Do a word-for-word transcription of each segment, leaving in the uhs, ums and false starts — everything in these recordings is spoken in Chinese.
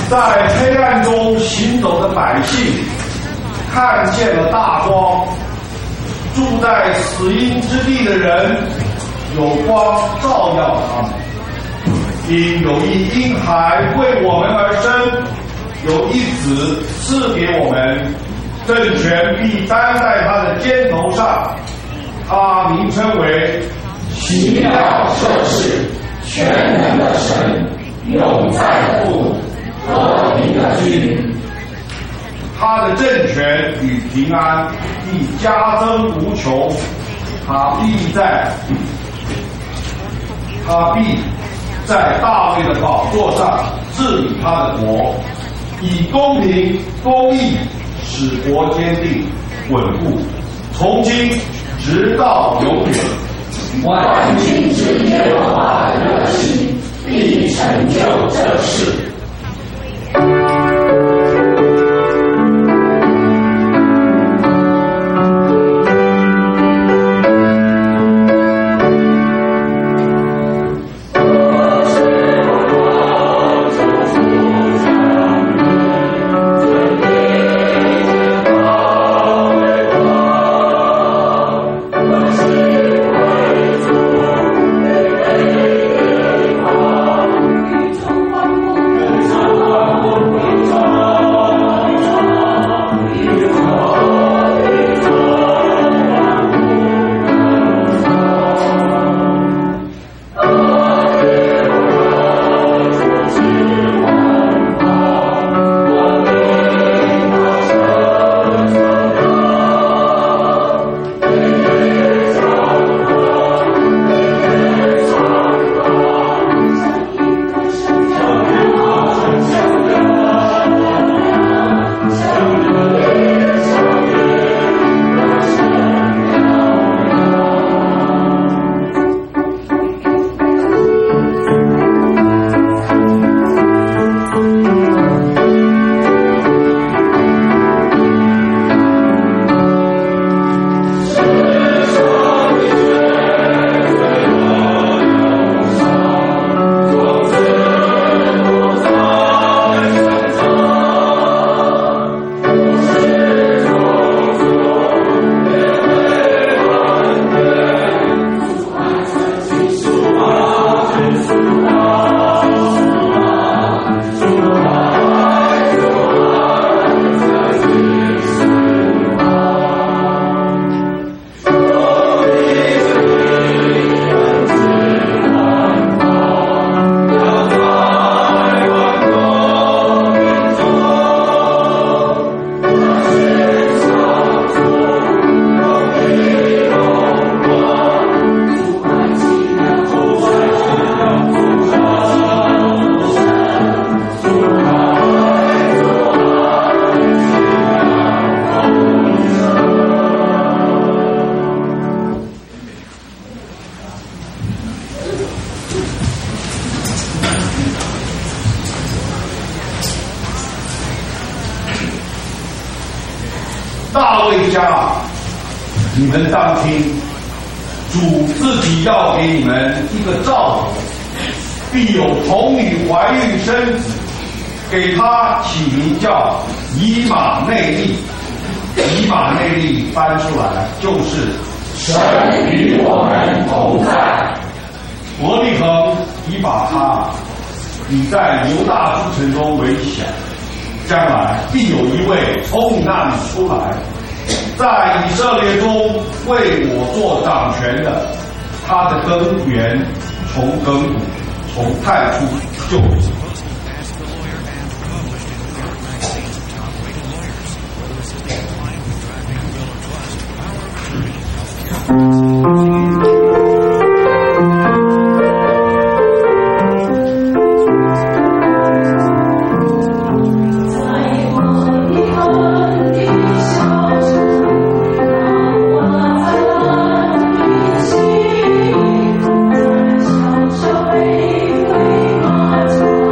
在黑暗中行走的百姓看见了大光，住在死荫之地的人有光照耀他们。因有一婴孩为我们而生，有一子赐给我们，政权必担在他的肩头上，他名称为奇妙设事，全能的神，永在的父，和平的君。 他的政权与平安必加增无穷，他必在他必在大卫的宝座上治理他的国，以公平公义使国坚定稳固，从今直到永远。 万军之耶和华的热心必成就这事。 大卫家，你们当听，主自己要给你们一个兆头，必有童女怀孕生子，给他起名叫以马内利。以马内利翻出来就是神与我们同在。 伯利恒以法他，你在犹大诸城中为小，将来必有一位从你那里出来，在以色列中为我做掌权的，他的根源从亘古，从太初就有。 Thank you.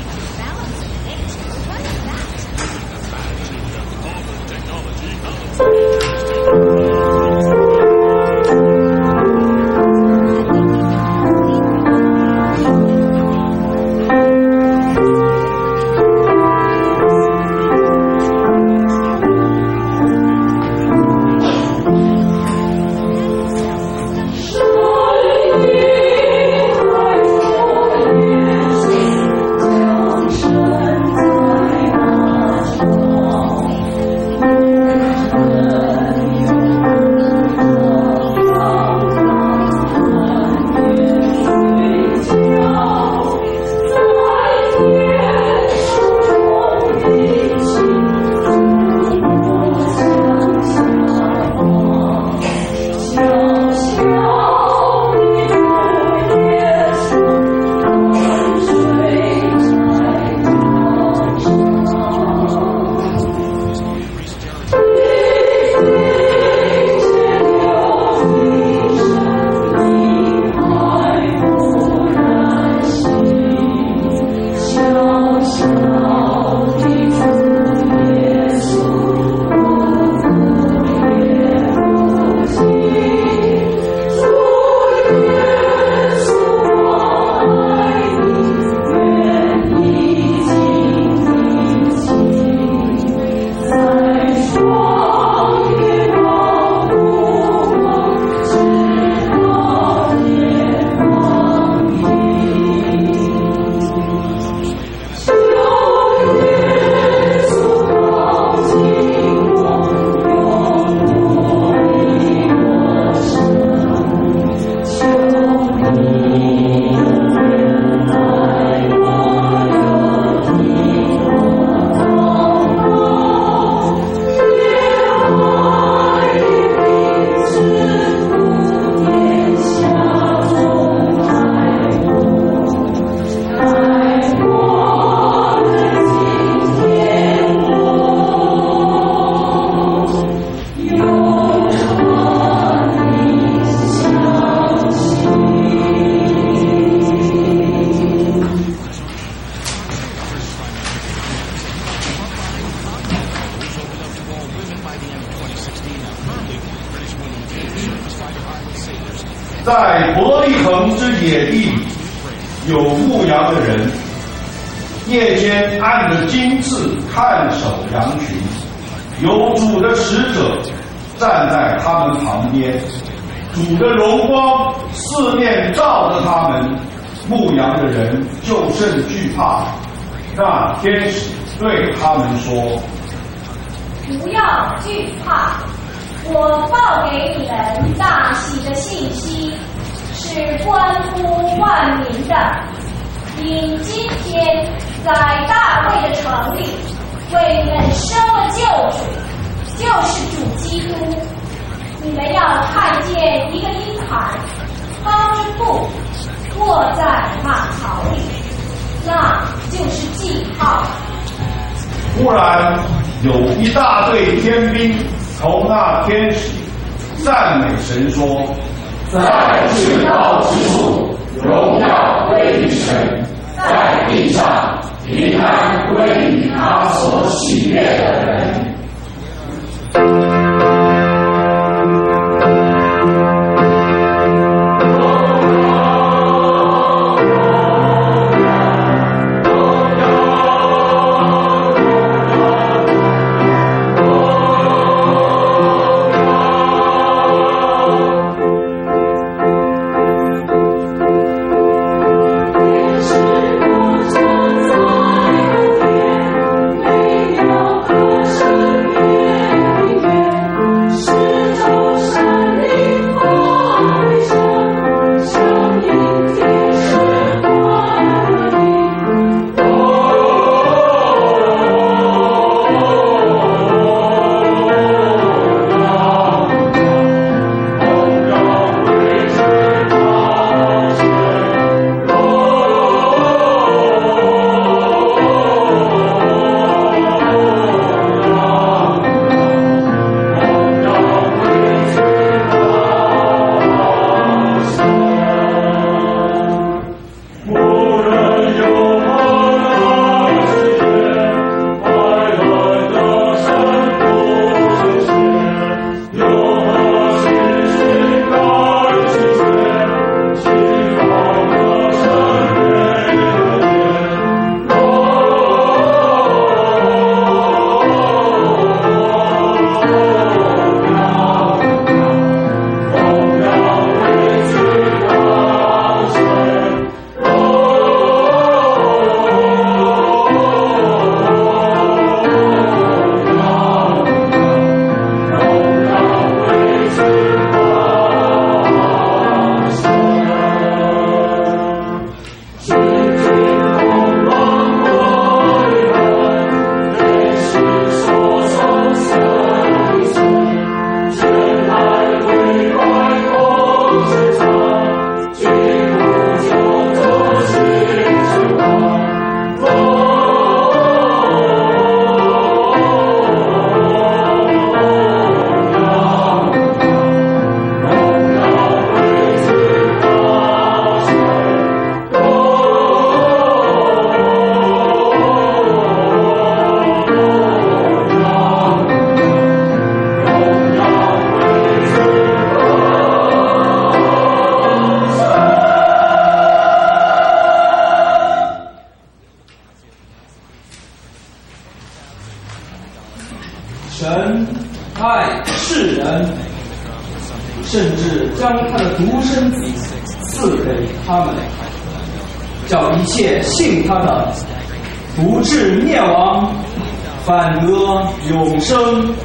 在伯利恒之野地，有牧羊的人，夜间按着金刺看守羊群，有主的使者站在他们旁边，主的荣光四面照着他们，牧羊的人就甚惧怕。那天使对他们说： 不要惧怕，我报给你们大喜的信息，是关乎万民的。因今天在大卫的城里，为你们生了救主，就是主基督。你们要看见一个婴孩，包着布，卧在马槽里，那就是记号。 忽然有一大队天兵从那天使赞美神说： 在至高之处，荣耀归于神；在地上，平安归于他所喜悦的人。 是神爱世人，甚至将他的独生子赐给他们，叫一切信他的不至灭亡，反得永生。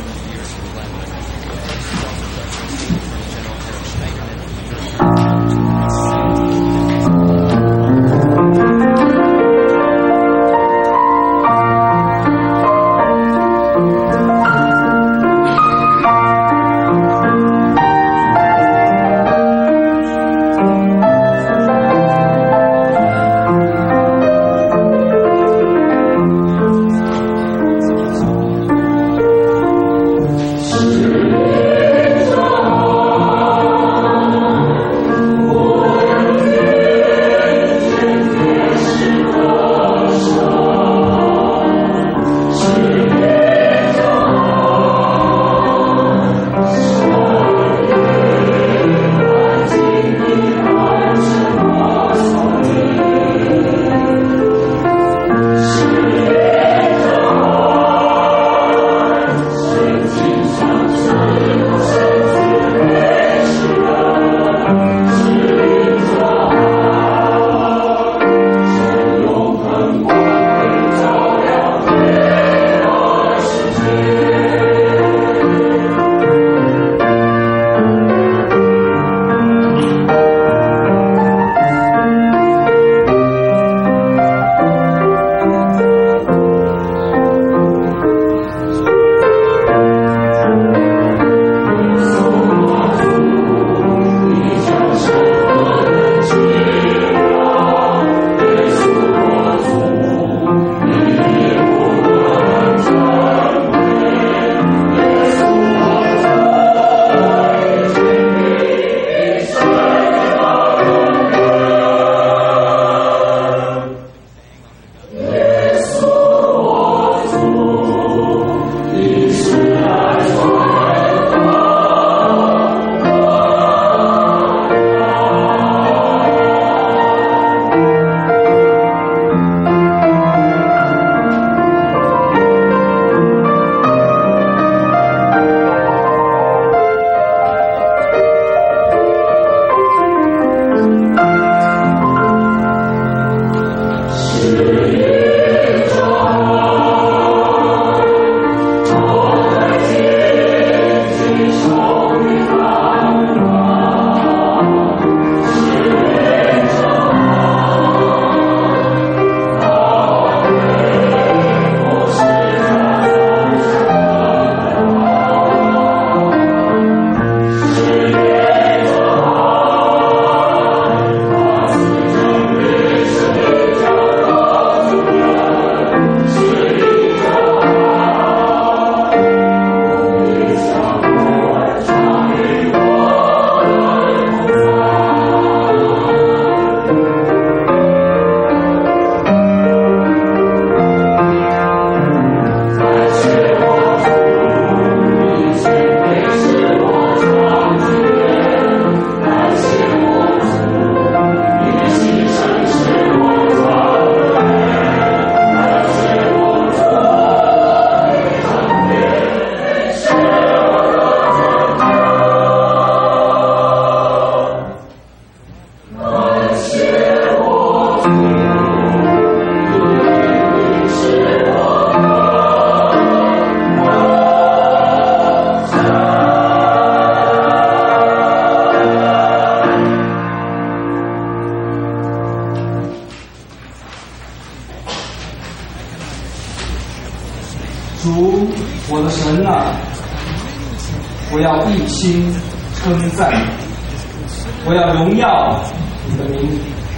主我的神啊，我要一心称赞你，我要荣耀你的名。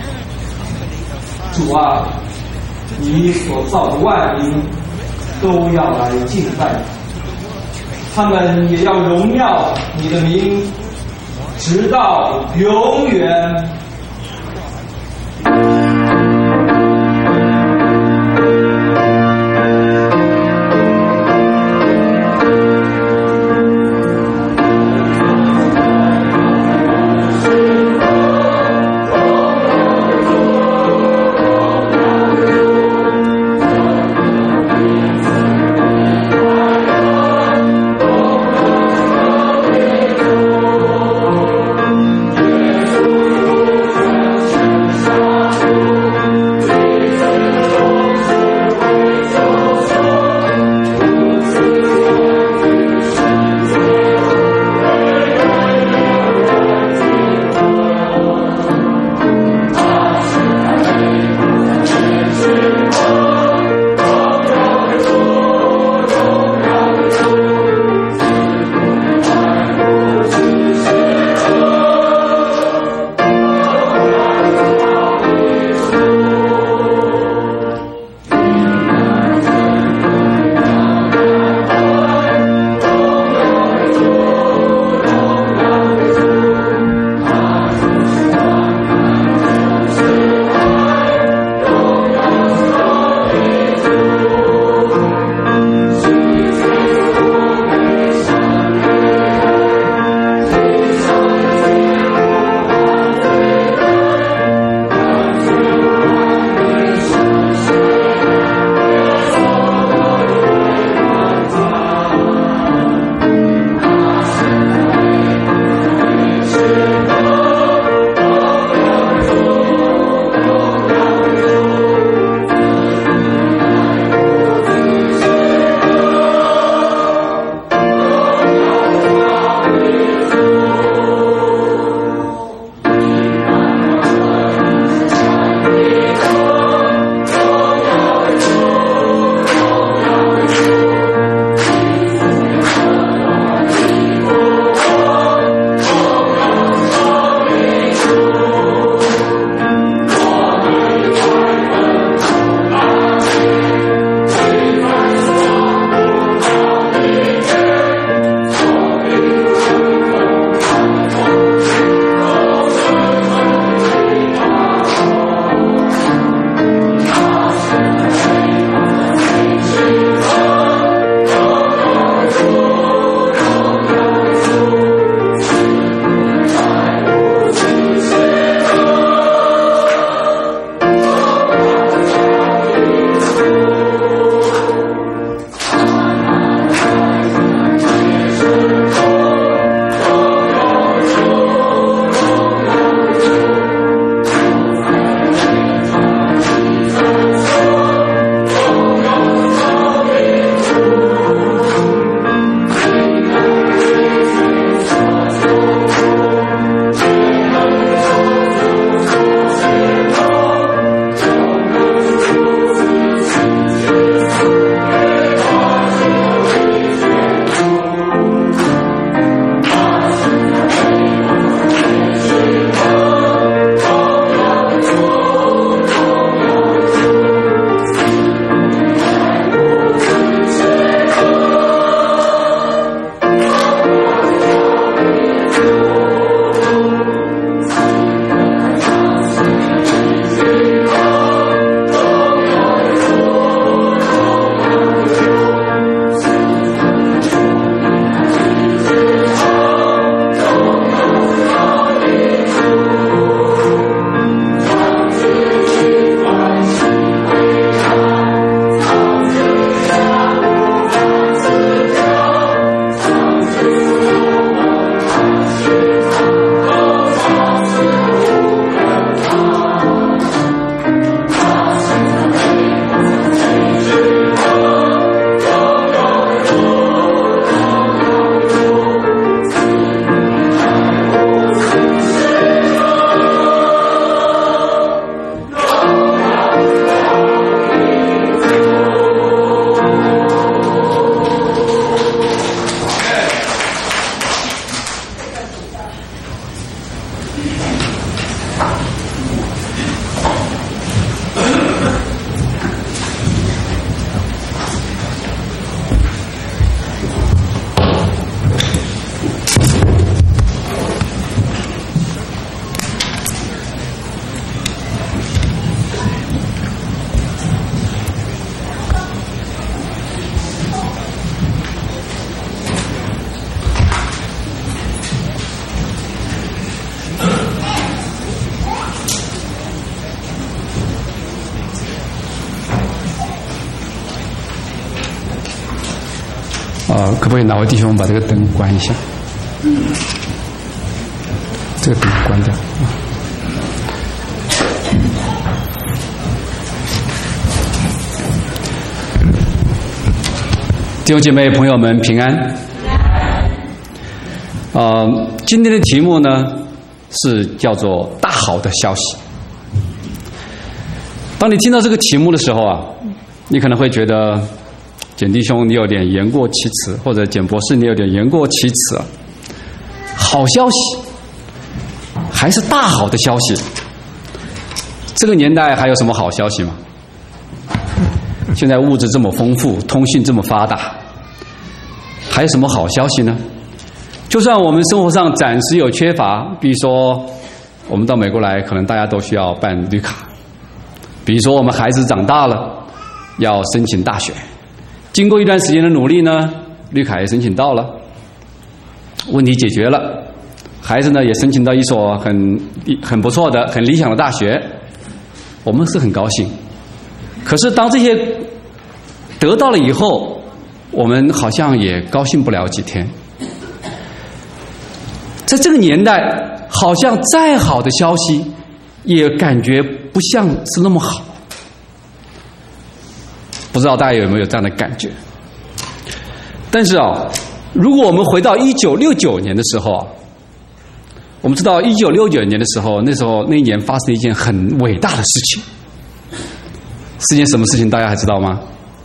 主啊，你所造的万民都要来敬拜你，他们也要荣耀你的名，直到永远。 呃，可不可以哪位弟兄把这个灯关一下？这个灯关掉。弟兄姐妹朋友们平安。呃，今天的题目呢是叫做大好的消息。当你听到这个题目的时候啊，你可能会觉得简弟兄你有点言过其词，或者简博士你有点言过其词啊。好消息还是大好的消息？这个年代还有什么好消息吗？现在物质这么丰富，通讯这么发达，还有什么好消息呢？就算我们生活上暂时有缺乏，比如说我们到美国来，可能大家都需要办绿卡，比如说我们孩子长大了要申请大学，经过一段时间的努力呢，绿卡也申请到了，问题解决了，孩子呢也申请到一所很很不错的很理想的大学，我们是很高兴。可是当这些得到了以后，我们好像也高兴不了几天。在这个年代，好像再好的消息也感觉不像是那么好。不知道大家有没有这样的感觉？但是啊，如果我们回到一九六九年的时候啊，我们知道一九六九年的时候，那时候那一年发生了一件很伟大的事情。是件什么事情？大家还知道吗？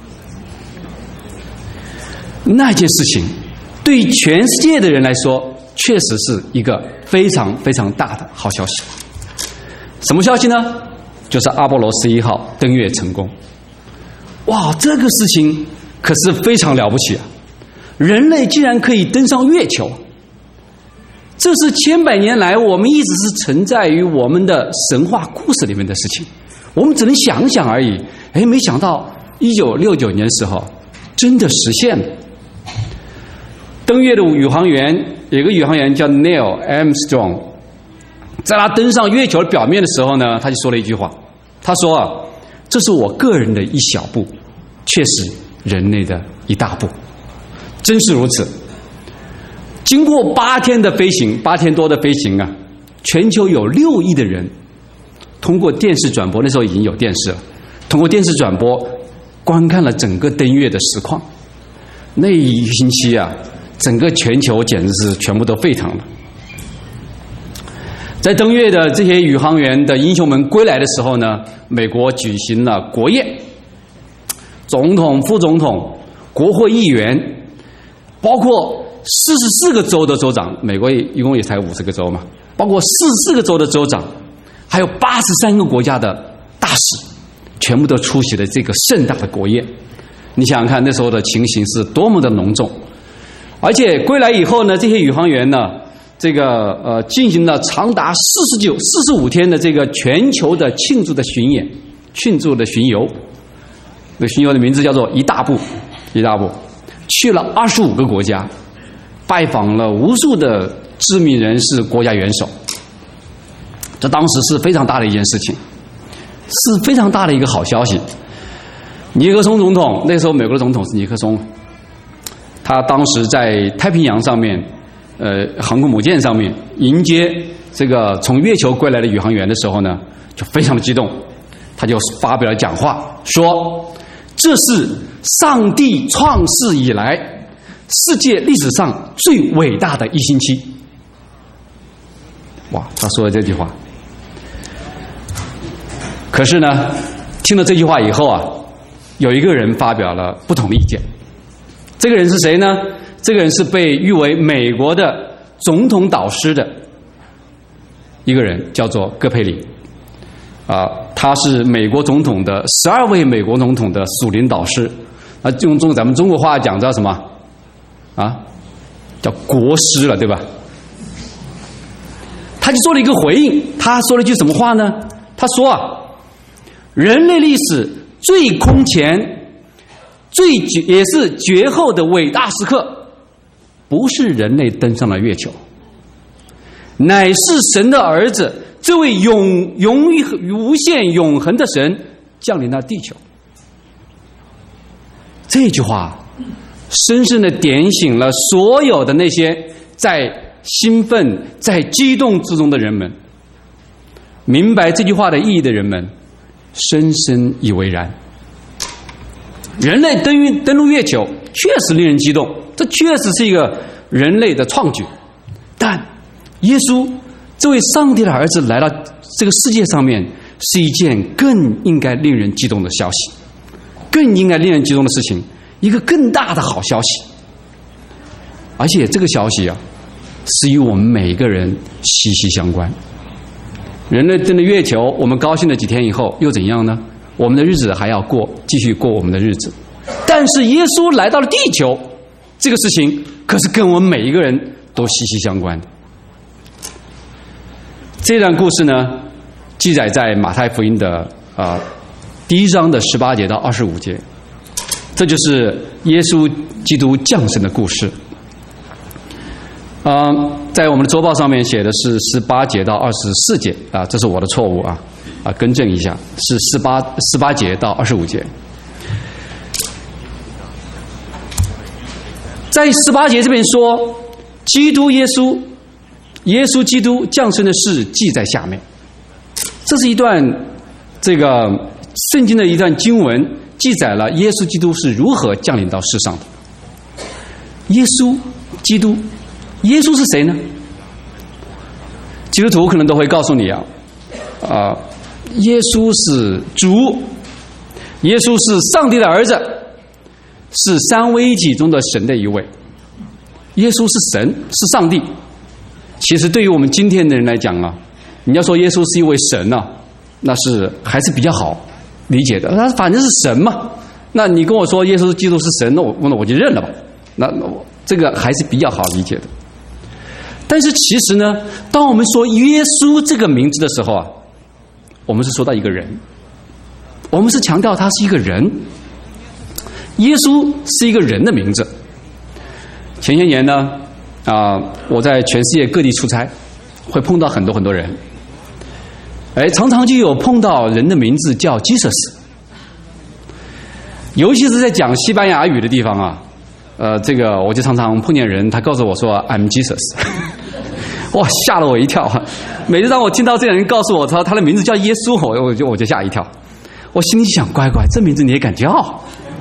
那件事情对全世界的人来说，确实是一个非常非常大的好消息。什么消息呢？就是阿波罗十一号登月成功。哇，这个事情可是非常了不起啊！人类竟然可以登上月球，这是千百年来我们一直是存在于我们的神话故事里面的事情，我们只能想想而已。哎，没想到一九六九年的时候真的实现了。登月的宇航员有个宇航员叫 Neil Armstrong， 在他登上月球表面的时候呢，他就说了一句话，他说啊，这是我个人的一小步，却是人类的一大步。真是如此。经过八天的飞行，八天多的飞行啊，全球有六亿的人通过电视转播，那时候已经有电视了，通过电视转播观看了整个登月的实况。那一星期啊，整个全球简直是全部都沸腾了。在登月的这些宇航员的英雄们归来的时候呢，美国举行了国宴，总统、副总统、国会议员，包括四十四个州的州长，美国一共也才五十个州嘛，包括四十四个州的州长，还有八十三个国家的大使，全部都出席了这个盛大的国宴。你想想看，那时候的情形是多么的隆重。而且归来以后呢，这些宇航员呢，这个呃进行了长达四十九、四十五天的这个全球的庆祝的巡演、庆祝的巡游。那巡游的名字叫做一大步，一大步，去了二十五个国家，拜访了无数的知名人士、国家元首。这当时是非常大的一件事情，是非常大的一个好消息。尼克松总统，那时候美国的总统是尼克松，他当时在太平洋上面，呃，航空母舰上面迎接这个从月球归来的宇航员的时候呢，就非常的激动，他就发表了讲话，说这是上帝创世以来世界历史上最伟大的一星期。哇，他说了这句话。可是呢，听了这句话以后啊，有一个人发表了不同的意见。这个人是谁呢？这个人是被誉为美国的总统导师的一个人，叫做戈培里。啊，他是美国总统的十二位美国总统的属灵导师。啊，用中咱们中国话讲叫什么？啊，叫国师了，对吧？他就做了一个回应，他说了一句什么话呢？他说啊，人类历史最空前、最也是绝后的伟大时刻，不是人类登上了月球，乃是神的儿子，这位永永无限永恒的神降临到地球。这句话深深地点醒了所有的那些在兴奋、在激动之中的人们。明白这句话的意义的人们，深深以为然。人类登月登陆月球确实令人激动，这确实是一个人类的创举。但耶稣这位上帝的儿子来到这个世界上面，是一件更应该令人激动的消息，更应该令人激动的事情，一个更大的好消息。而且这个消息啊，是与我们每一个人息息相关。人类登了月球，我们高兴了几天以后又怎样呢？我们的日子还要过，继续过我们的日子。但是耶稣来到了地球，这个事情可是跟我们每一个人都息息相关的。这段故事呢，记载在马太福音的啊、呃、第一章的十八节到二十五节，这就是耶稣基督降生的故事。啊、呃，在我们的周报上面写的是十八节到二十四节啊，这是我的错误啊啊，更正一下，是十八十八节到二十五节。在十八节这边说，基督耶稣，耶稣基督降生的事记在下面。这是一段这个圣经的一段经文，记载了耶稣基督是如何降临到世上的。耶稣基督。耶稣是谁呢？基督徒可能都会告诉你啊，啊、呃，耶稣是主，耶稣是上帝的儿子，是三位一体中的神的一位。耶稣是神，是上帝。其实对于我们今天的人来讲啊，你要说耶稣是一位神啊，那是还是比较好理解的。他反正是神嘛，那你跟我说耶稣基督是神，那我那我就认了吧。那那我这个还是比较好理解的。但是其实呢，当我们说耶稣这个名字的时候啊，我们是说到一个人，我们是强调他是一个人。耶稣是一个人的名字。前些年呢，啊、呃，我在全世界各地出差，会碰到很多很多人，哎，常常就有碰到人的名字叫 Jesus， 尤其是在讲西班牙语的地方啊。呃，这个我就常常碰见人，他告诉我说 I'm Jesus， 哇，吓了我一跳。每次当我听到这个人告诉我他他的名字叫耶稣，我我就我就吓一跳。我心里想，乖乖，这名字你也敢叫？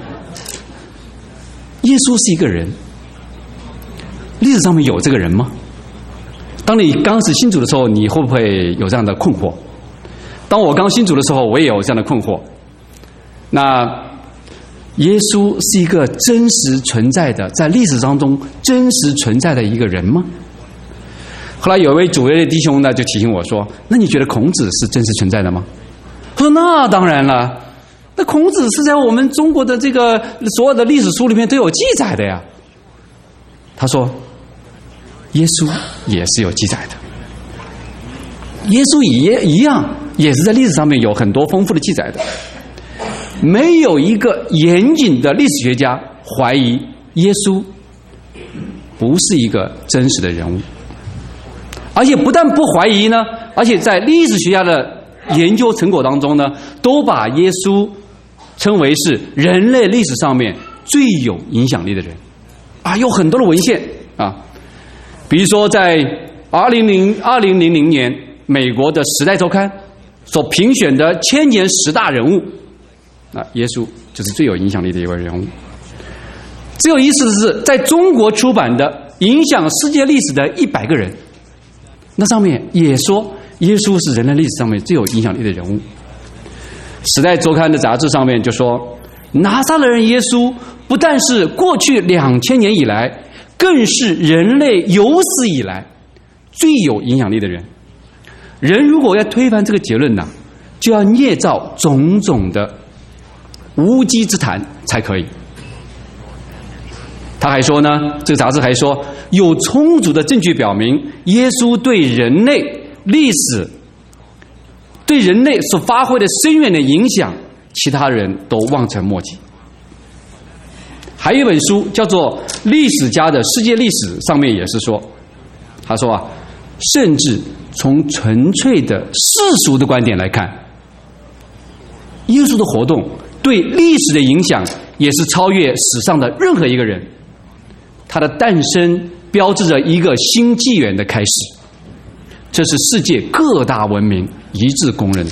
耶稣是一个人，历史上面有这个人吗？当你刚是信主的时候，你会不会有这样的困惑？当我刚信主的时候，我也有这样的困惑。那耶稣是一个真实存在的，在历史当中真实存在的一个人吗？后来有一位主内的弟兄呢，就提醒我说：“那你觉得孔子是真实存在的吗？”我说：“那当然了，那孔子是在我们中国的这个所有的历史书里面都有记载的呀。”他说：“耶稣也是有记载的，耶稣也一样，也是在历史上面有很多丰富的记载的。”没有一个严谨的历史学家怀疑耶稣不是一个真实的人物，而且不但不怀疑呢，而且在历史学家的研究成果当中呢，都把耶稣称为是人类历史上面最有影响力的人啊，有很多的文献啊，比如说在二零零二零零零年美国的《时代周刊》所评选的千年十大人物。那耶稣就是最有影响力的一位人物。最有意思的是，在中国出版的影响世界历史的一百个人，那上面也说耶稣是人类历史上面最有影响力的人物。时代周刊的杂志上面就说，拿撒勒人耶稣不但是过去两千年以来，更是人类有史以来最有影响力的人。人如果要推翻这个结论呢，就要捏造种种的无稽之谈才可以。他还说呢，这个杂志还说，有充足的证据表明，耶稣对人类历史、对人类所发挥的深远的影响，其他人都望尘莫及。还有一本书叫做《历史家的世界历史》，上面也是说，他说啊，甚至从纯粹的世俗的观点来看，耶稣的活动对历史的影响也是超越史上的任何一个人。他的诞生标志着一个新纪元的开始，这是世界各大文明一致公认的。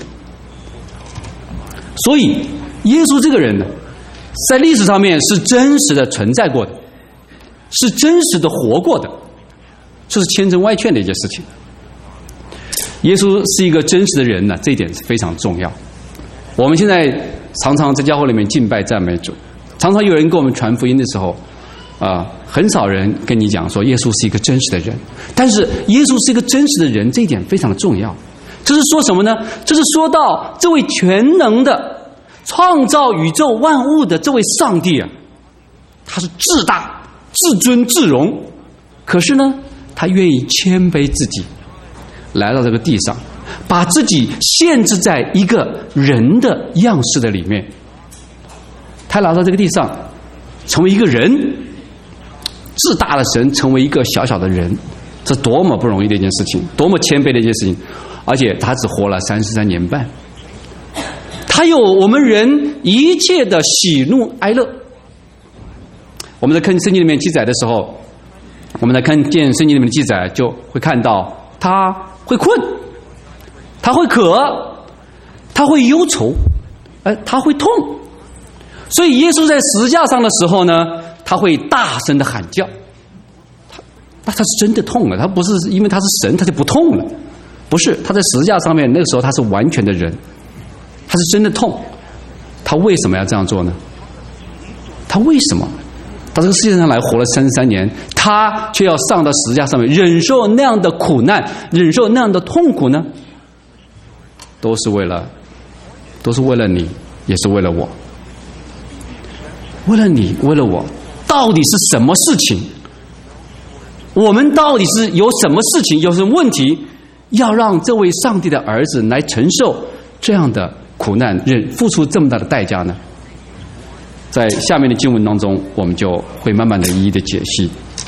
所以耶稣这个人呢，在历史上面是真实的存在过的，是真实的活过的，这是千真万确的一件事情。耶稣是一个真实的人呢，这一点是非常重要。我们现在常常在教会里面敬拜赞美主，常常有人跟我们传福音的时候啊、呃，很少人跟你讲说耶稣是一个真实的人，但是耶稣是一个真实的人，这一点非常的重要。这是说什么呢？这是说到这位全能的创造宇宙万物的这位上帝啊，他是至大至尊至荣，可是呢他愿意谦卑自己来到这个地上，把自己限制在一个人的样式的里面。他来到这个地上成为一个人，至大的神成为一个小小的人，这多么不容易的一件事情，多么谦卑的一件事情。而且他只活了三十三年半，他有我们人一切的喜怒哀乐。我们在看圣经里面记载的时候，我们在看见圣经里面的记载，就会看到他会困，他会渴，他会忧愁，哎，他会痛。所以耶稣在十字架上的时候呢，他会大声的喊叫。他那他是真的痛了，他不是因为他是神他就不痛了，不是，他在十字架上面那个时候他是完全的人，他是真的痛。他为什么要这样做呢？他为什么到这个世界上来活了三十三年，他却要上到十字架上面忍受那样的苦难，忍受那样的痛苦呢？都是为了都是为了你，也是为了我。为了你，为了我，到底是什么事情？我们到底是有什么事情，有什么问题，要让这位上帝的儿子来承受这样的苦难，忍付出这么大的代价呢？在下面的经文当中，我们就会慢慢的一一的解析。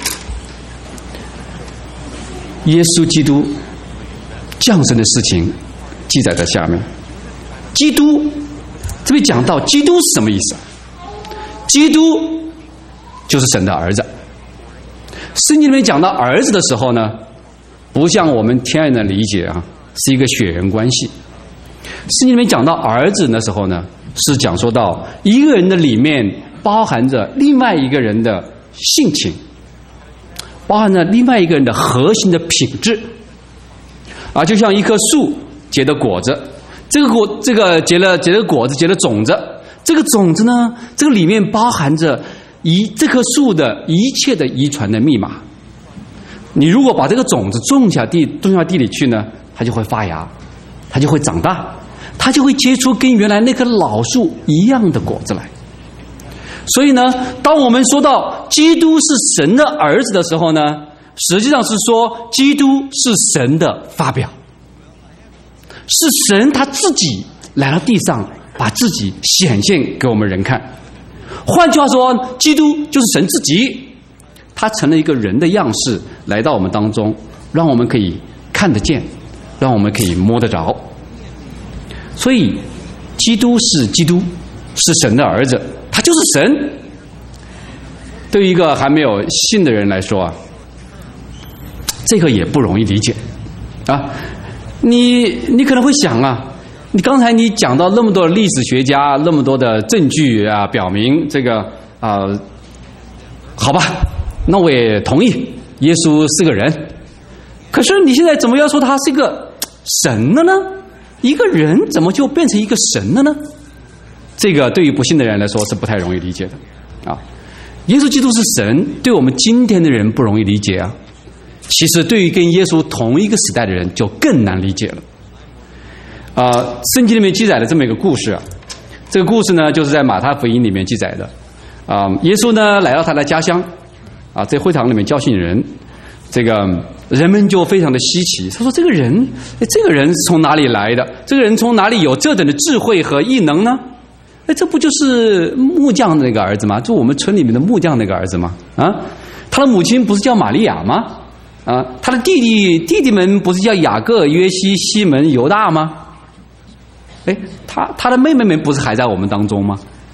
耶稣基督降生的事情记载在下面。基督这边讲到基督是什么意思？基督就是神的儿子。圣经里面讲到儿子的时候呢，不像我们天然的理解啊，是一个血缘关系。圣经里面讲到儿子的时候呢，是讲说到一个人的里面包含着另外一个人的性情，包含着另外一个人的核心的品质啊，就像一棵树结的果子，这个果这个结了结了果子，结了种子，这个种子呢，这个里面包含着一这棵树的一切的遗传的密码。你如果把这个种子种下地种下地里去呢，它就会发芽，它就会长大，它就会结出跟原来那棵老树一样的果子来。所以呢，当我们说到基督是神的儿子的时候呢，实际上是说基督是神的发表，是神他自己来到地上，把自己显现给我们人看。换句话说，基督就是神自己，他成了一个人的样式来到我们当中，让我们可以看得见，让我们可以摸得着。所以基督是基督，是神的儿子，他就是神。对于一个还没有信的人来说啊，这个也不容易理解啊。你你可能会想啊，你刚才你讲到那么多的历史学家，那么多的证据啊，表明这个啊、呃，好吧，那我也同意耶稣是个人。可是你现在怎么要说他是一个神了呢？一个人怎么就变成一个神了呢？这个对于不信的人来说是不太容易理解的啊。耶稣基督是神，对我们今天的人不容易理解啊。其实对于跟耶稣同一个时代的人就更难理解了。啊、呃，圣经里面记载了这么一个故事啊，这个故事呢就是在马太福音里面记载的。啊、呃，耶稣呢来到他的家乡，啊，在会堂里面教训人，这个人们就非常的稀奇，他说这个人，这个人是从哪里来的？这个人从哪里有这等的智慧和异能呢？哎，这不就是木匠那个儿子吗？就我们村里面的木匠那个儿子吗？啊，他的母亲不是叫玛利亚吗？啊，他的弟弟弟弟们不是叫雅各、约西、西门、犹大吗？哎，他他的妹妹们不是还在我们当中吗？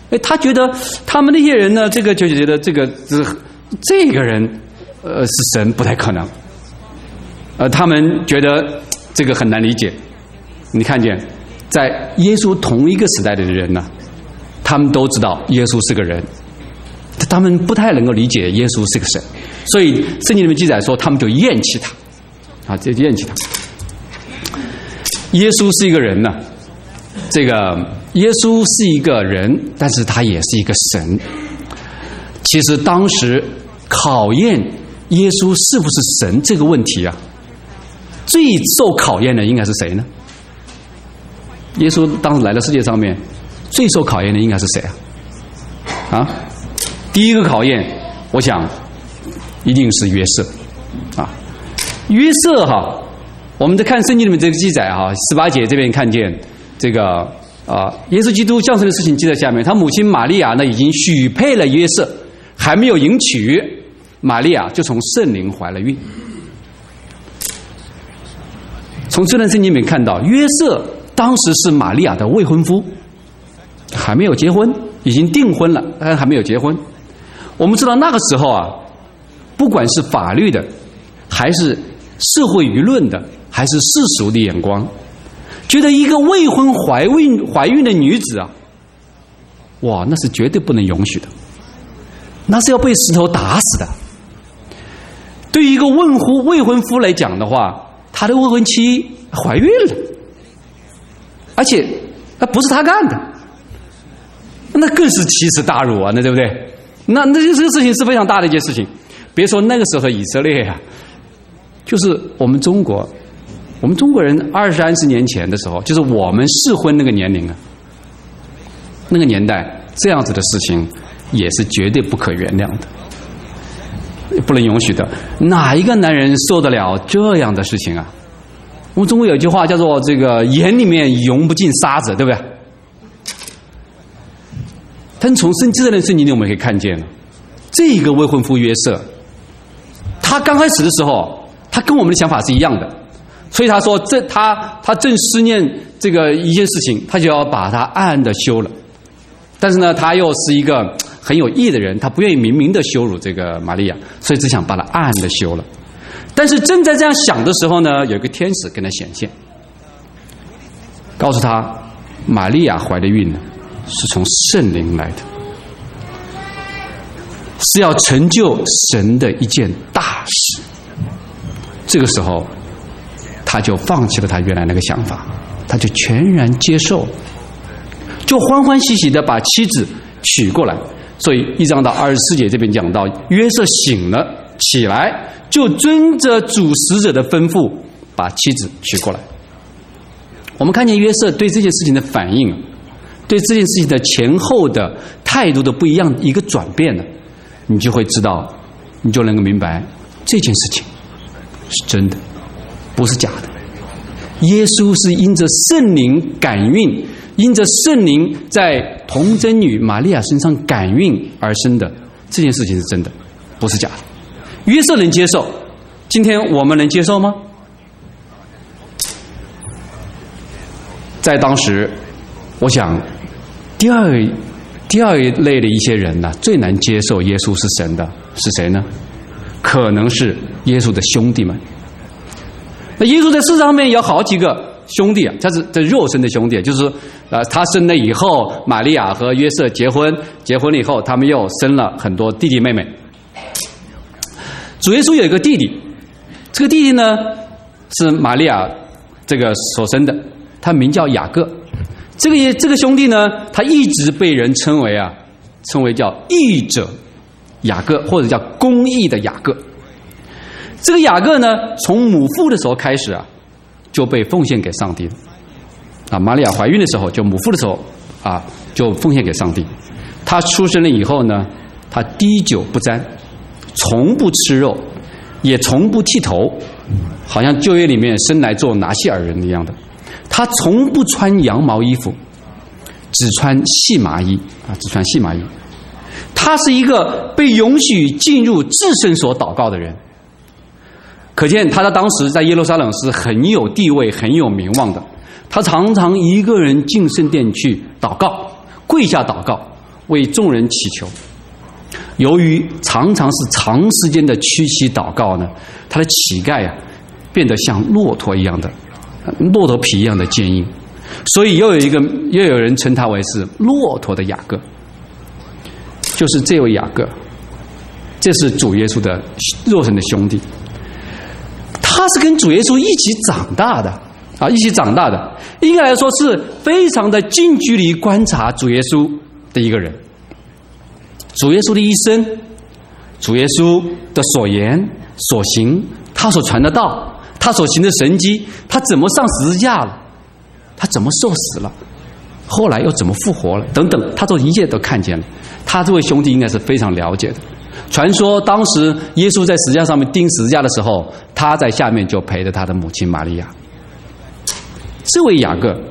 哎，他觉得他们那些人呢，这个就觉得这个这这个人，呃，是神不太可能。呃，他们觉得这个很难理解。你看见，在耶稣同一个时代的人呢，他们都知道耶稣是个人，他们不太能够理解耶稣是个神，所以圣经里面记载说，他们就厌弃他，啊，就厌弃他。耶稣是一个人呢，这个耶稣是一个人，但是他也是一个神。其实当时考验耶稣是不是神这个问题啊，最受考验的应该是谁呢？耶稣当时来到世界上面，最受考验的应该是谁啊？啊，第一个考验，我想一定是约瑟啊。约瑟哈，我们在看圣经里面这个记载哈，十八节这边看见这个啊，耶稣基督降生的事情记在下面，他母亲玛利亚呢已经许配了约瑟，还没有迎娶，玛利亚就从圣灵怀了孕。从这段圣经里面看到，约瑟当时是玛利亚的未婚夫，还没有结婚，已经订婚了，但还没有结婚。我们知道那个时候啊，不管是法律的，还是社会舆论的，还是世俗的眼光，觉得一个未婚怀孕怀孕的女子啊，哇，那是绝对不能允许的，那是要被石头打死的。对于一个未婚未婚夫来讲的话，他的未婚妻怀孕了，而且那不是他干的，那更是奇耻大辱啊，那对不对？那那这个事情是非常大的一件事情。别说那个时候以色列啊，就是我们中国，我们中国人二三十年前的时候，就是我们适婚那个年龄啊，那个年代这样子的事情也是绝对不可原谅的，不能允许的。哪一个男人受得了这样的事情啊？我们中国有句话叫做这个眼里面容不进沙子，对不对？但从圣经的圣经里我们可以看见，这个未婚夫约瑟，他刚开始的时候，他跟我们的想法是一样的，所以他说这他他正思念这个一件事情，他就要把他暗暗的休了。但是呢，他又是一个很有义的人，他不愿意明明的羞辱这个玛利亚，所以只想把他暗暗的休了。但是正在这样想的时候呢，有一个天使跟他显现，告诉他玛利亚怀的孕呢是从圣灵来的，是要成就神的一件大事。这个时候他就放弃了他原来那个想法，他就全然接受，就欢欢喜喜的把妻子娶过来。所以一章到二十四节这边讲到，约瑟醒了起来，就遵着主使者的吩咐把妻子娶过来。我们看见约瑟对这件事情的反应，对这件事情的前后的态度的不一样，一个转变呢，你就会知道，你就能够明白这件事情是真的，不是假的。耶稣是因着圣灵感孕，因着圣灵在童贞女玛利亚身上感孕而生的，这件事情是真的，不是假的。约瑟能接受，今天我们能接受吗？在当时，我想第二第二类的一些人呢，最难接受耶稣是神的是谁呢？可能是耶稣的兄弟们。那耶稣在世上面有好几个兄弟啊，他是这肉身的兄弟，就是呃，他生了以后，玛利亚和约瑟结婚，结婚了以后，他们又生了很多弟弟妹妹。主耶稣有一个弟弟，这个弟弟呢是玛利亚这个所生的，他名叫雅各。这个这个兄弟呢，他一直被人称为啊，称为叫义者雅各，或者叫公义的雅各。这个雅各呢，从母腹的时候开始啊，就被奉献给上帝了。啊，玛利亚怀孕的时候，就母腹的时候啊，就奉献给上帝。他出生了以后呢，他滴酒不沾，从不吃肉，也从不剃头，好像旧约里面生来做拿细尔人一样的。他从不穿羊毛衣服，只穿细麻衣啊，只穿细麻衣。他是一个被允许进入至圣所祷告的人，可见他在当时在耶路撒冷是很有地位、很有名望的。他常常一个人进圣殿去祷告，跪下祷告， 为众人祈求。由于常常是长时间的屈膝祷告呢，他的膝盖啊变得像骆驼一样的骆驼皮一样的坚硬，所以又有一个又有人称他为是骆驼的雅各，就是这位雅各，这是主耶稣的肉身的兄弟，他是跟主耶稣一起长大的啊，一起长大的，应该来说是非常的近距离观察主耶稣的一个人。主耶稣的一生，主耶稣的所言所行，他所传的道，他所行的神迹，他怎么上十字架了，他怎么受死了，后来又怎么复活了等等，他这一切都看见了。他这位兄弟应该是非常了解的。传说当时耶稣在十字架上面钉十字架的时候，他在下面就陪着他的母亲玛利亚。这位雅各，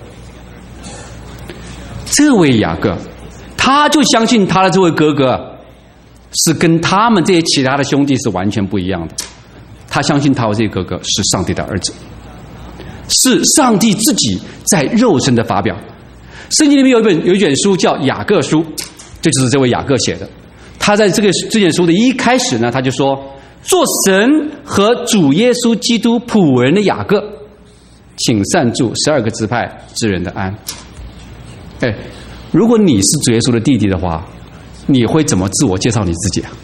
这位雅各他就相信他的这位哥哥是跟他们这些其他的兄弟是完全不一样的。他相信他这位哥哥是上帝的儿子，是上帝自己在肉身的发表。圣经里面有一本有一卷书叫雅各书，这就是这位雅各写的。他在这个这卷书的一开始呢，他就说：做神和主耶稣基督仆人的雅各，请善祝十二个支派之人的安。哎，如果你是主耶稣的弟弟的话，你会怎么自我介绍你自己啊？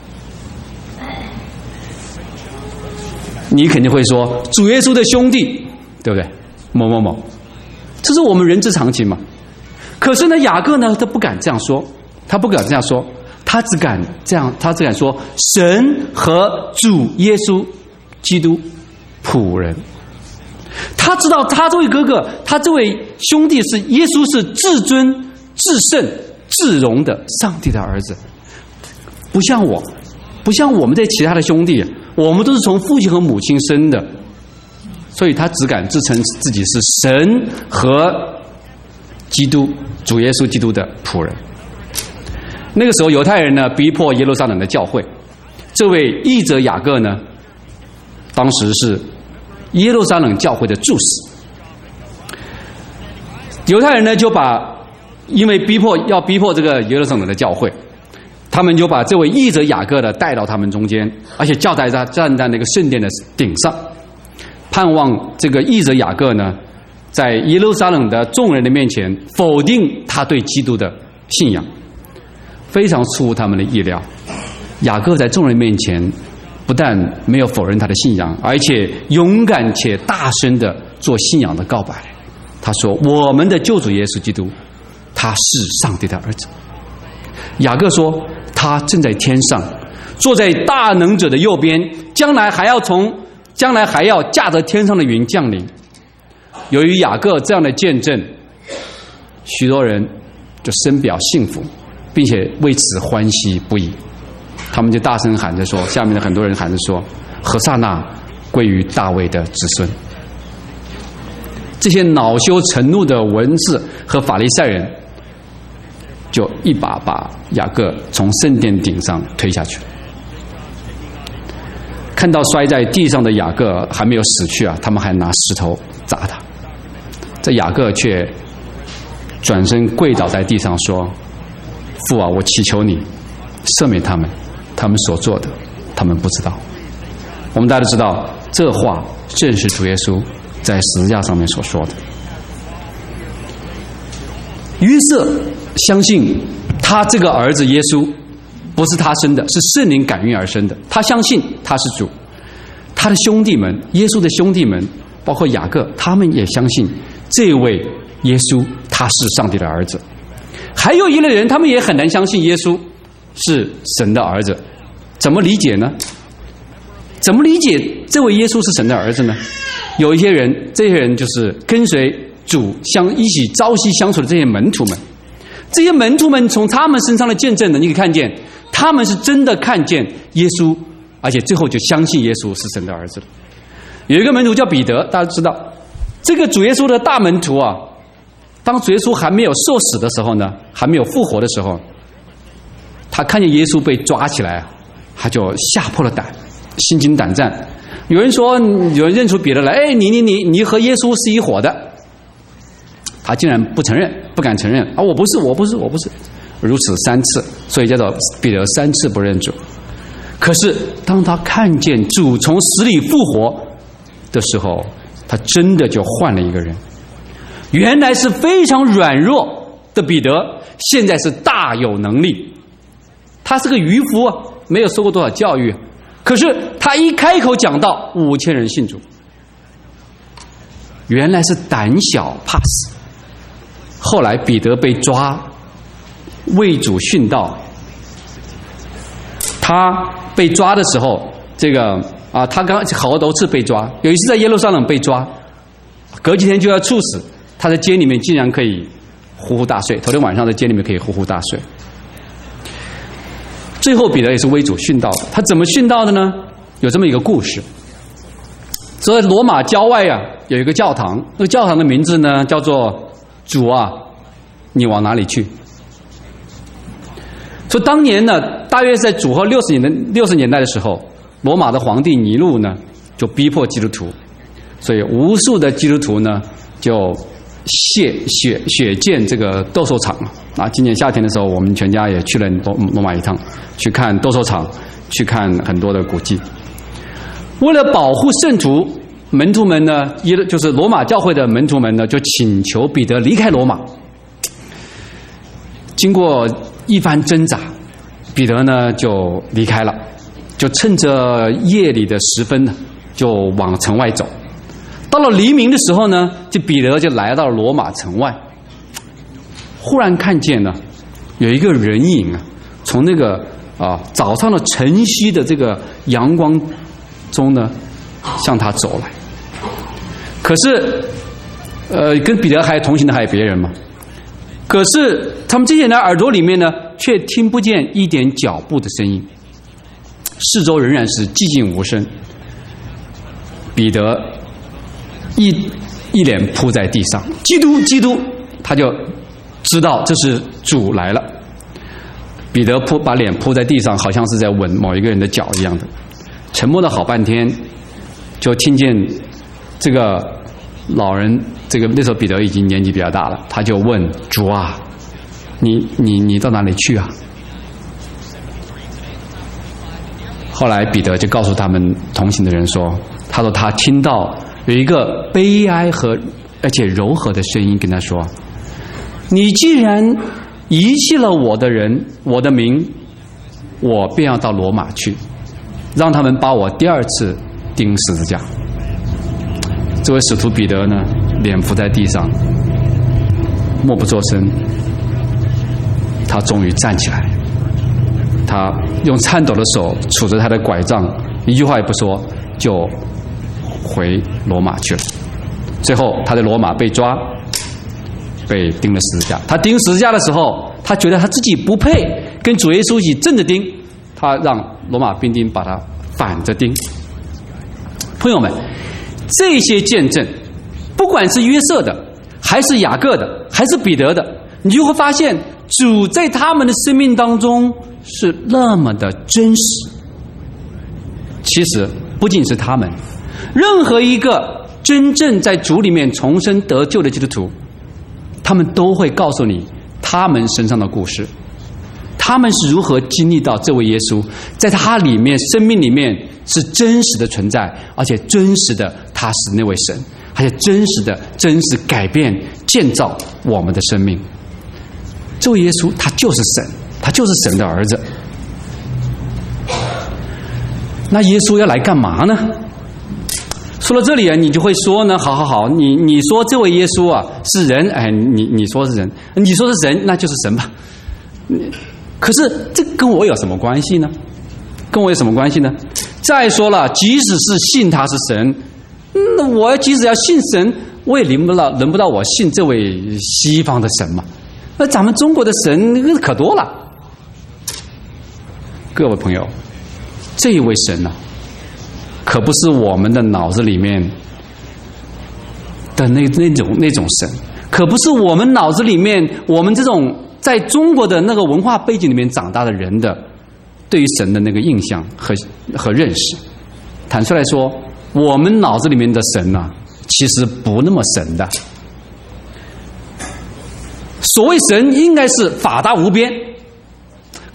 你肯定会说主耶稣的兄弟，对不对？某某某，这是我们人之常情嘛。可是呢，雅各呢，他不敢这样说，他不敢这样说，他只敢这样，他只敢说神和主耶稣基督仆人。他知道他这位哥哥，他这位兄弟是耶稣，是至尊、至圣、至荣的上帝的儿子，不像我，不像我们这其他的兄弟，我们都是从父亲和母亲生的，所以他只敢自称自己是神和基督主耶稣基督的仆人。那个时候犹太人呢逼迫耶路撒冷的教会，这位译者雅各呢当时是耶路撒冷教会的柱石。犹太人呢就把因为逼迫要逼迫这个耶路撒冷的教会，他们就把这位译者雅各的带到他们中间，而且叫他站在那个圣殿的顶上，盼望这个译者雅各呢在耶路撒冷的众人的面前否定他对基督的信仰。非常出乎他们的意料，雅各在众人面前不但没有否认他的信仰，而且勇敢且大声的做信仰的告白。他说：我们的救主耶稣基督，他是上帝的儿子。雅各说他正在天上，坐在大能者的右边，将来还要从将来还要驾着天上的云降临。由于雅各这样的见证，许多人就深表幸福，并且为此欢喜不已。他们就大声喊着说，下面的很多人喊着说：何萨那归于大卫的子孙。这些恼羞成怒的文士和法利赛人就一把把雅各从圣殿顶上推下去。看到摔在地上的雅各还没有死去啊，他们还拿石头砸他。这雅各却转身跪倒在地上说：父啊，我祈求你赦免他们，他们所做的他们不知道。我们大家都知道，这话正是主耶稣在十字架上面所说的。约瑟相信他这个儿子耶稣不是他生的，是圣灵感孕而生的，他相信他是主。他的兄弟们，耶稣的兄弟们，包括雅各，他们也相信这位耶稣他是上帝的儿子。还有一类人，他们也很难相信耶稣是神的儿子。怎么理解呢？怎么理解这位耶稣是神的儿子呢？有一些人，这些人就是跟随主相一起朝夕相处的这些门徒们。这些门徒们从他们身上的见证呢，你可以看见他们是真的看见耶稣，而且最后就相信耶稣是神的儿子。有一个门徒叫彼得，大家知道这个主耶稣的大门徒啊，当主耶稣还没有受死的时候呢，还没有复活的时候，他看见耶稣被抓起来，他就吓破了胆，心惊胆战。有人说，有人认出彼得来，哎，你你你你和耶稣是一伙的。他竟然不承认，不敢承认啊！我不是，我不是，我不是。 如此三次，所以叫做彼得三次不认主。可是当他看见主从死里复活的时候，他真的就换了一个人。原来是非常软弱的彼得，现在是大有能力。他是个渔夫啊，没有受过多少教育，可是他一开口讲道，五千人信主。原来是胆小怕死。后来彼得被抓，为主殉道。他被抓的时候，这个啊，他刚好多次被抓，有一次在耶路撒冷被抓，隔几天就要处死。他在监里面竟然可以呼呼大睡，头天晚上在监里面可以呼呼大睡。最后彼得也是为主殉道的。他怎么殉道的呢？有这么一个故事。在罗马郊外啊，有一个教堂，那个教堂的名字呢叫做“主啊，你往哪里去？”说当年呢，大约在主后六十年的六十年代的时候，罗马的皇帝尼禄呢就逼迫基督徒，所以无数的基督徒呢就血血血溅这个斗兽场啊！今年夏天的时候，我们全家也去了罗罗马一趟，去看斗兽场，去看很多的古迹。为了保护圣徒，门徒们呢，一就是罗马教会的门徒们呢，就请求彼得离开罗马。经过一番挣扎，彼得呢就离开了，就趁着夜里的时分呢，就往城外走。到了黎明的时候呢，这彼得就来到了罗马城外，忽然看见呢，有一个人影啊，从那个啊早上的晨曦的这个阳光中呢，向他走来。可是，呃，跟彼得还同行的还有别人嘛。可是他们这些人的耳朵里面呢，却听不见一点脚步的声音，四周仍然是寂静无声。彼得一一脸扑在地上，基督基督，他就知道这是主来了。彼得扑把脸扑在地上，好像是在吻某一个人的脚一样的，沉默了好半天，就听见这个老人，这个那时候彼得已经年纪比较大了，他就问主啊，你你你到哪里去啊？后来彼得就告诉他们同行的人说，他说他听到有一个悲哀和而且柔和的声音跟他说，你既然遗弃了我的人，我的名，我便要到罗马去，让他们把我第二次钉十字架。这位使徒彼得呢，脸伏在地上，默不作声。他终于站起来，他用颤抖的手杵着他的拐杖，一句话也不说，就回罗马去了。最后他在罗马被抓，被钉了十字架。他钉十字架的时候，他觉得他自己不配跟主耶稣一起正着钉，他让罗马兵丁把他反着钉。朋友们，这些见证，不管是约瑟的，还是雅各的，还是彼得的，你就会发现主在他们的生命当中是那么的真实。其实不仅是他们，任何一个真正在主里面重生得救的基督徒，他们都会告诉你他们身上的故事，他们是如何经历到这位耶稣在他里面生命里面是真实的存在，而且真实的他是那位神，而且真实的真实改变建造我们的生命。这位耶稣他就是神，他就是神的儿子。那耶稣要来干嘛呢？说到这里啊，你就会说呢，好好好，你你说这位耶稣啊是人，哎，你你说是人，你说是神，那就是神吧。可是这跟我有什么关系呢？跟我有什么关系呢？再说了，即使是信他是神，那我即使要信神，我也轮不到轮不到我信这位西方的神嘛。那咱们中国的神那个可多了。各位朋友，这一位神呢、啊，可不是我们的脑子里面的那那种那种神，可不是我们脑子里面我们这种在中国的那个文化背景里面长大的人的对于神的那个印象和和认识。坦率来说，我们脑子里面的神啊，其实不那么神的。所谓神应该是法大无边，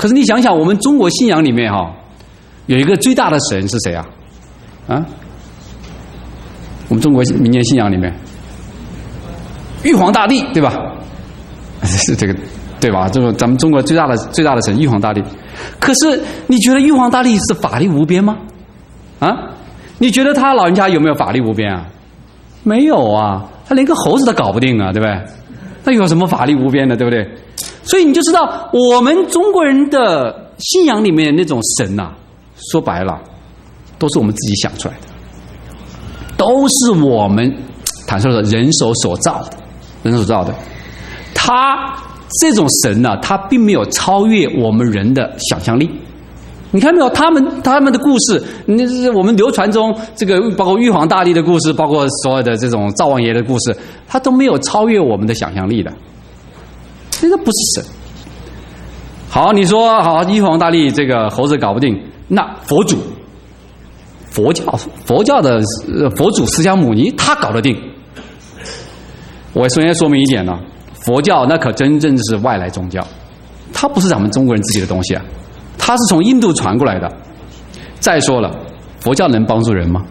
可是你想想，我们中国信仰里面哈、哦，有一个最大的神是谁啊？啊？我们中国民间信仰里面，玉皇大帝，对吧？是这个，对吧？这个咱们中国最大的最大的神玉皇大帝。可是你觉得玉皇大帝是法力无边吗？啊？你觉得他老人家有没有法力无边啊？没有啊，他连个猴子都搞不定啊，对不对？那有什么法力无边的，对不对？所以你就知道，我们中国人的信仰里面那种神呐、啊，说白了，都是我们自己想出来的，都是我们坦率说人手所造的，人手所造的。他这种神呢、啊，他并没有超越我们人的想象力。你看没有？他们他们的故事，那是我们流传中这个，包括玉皇大帝的故事，包括所有的这种灶王爷的故事，他都没有超越我们的想象力的。这个不是神。好，你说好，玉皇大帝这个猴子搞不定，那佛祖、佛教、佛教的佛祖释迦牟尼他搞得定。我首先说明一点呢，佛教那可真正是外来宗教，它不是咱们中国人自己的东西啊。它是从印度传过来的。再说了，佛教能帮助人吗？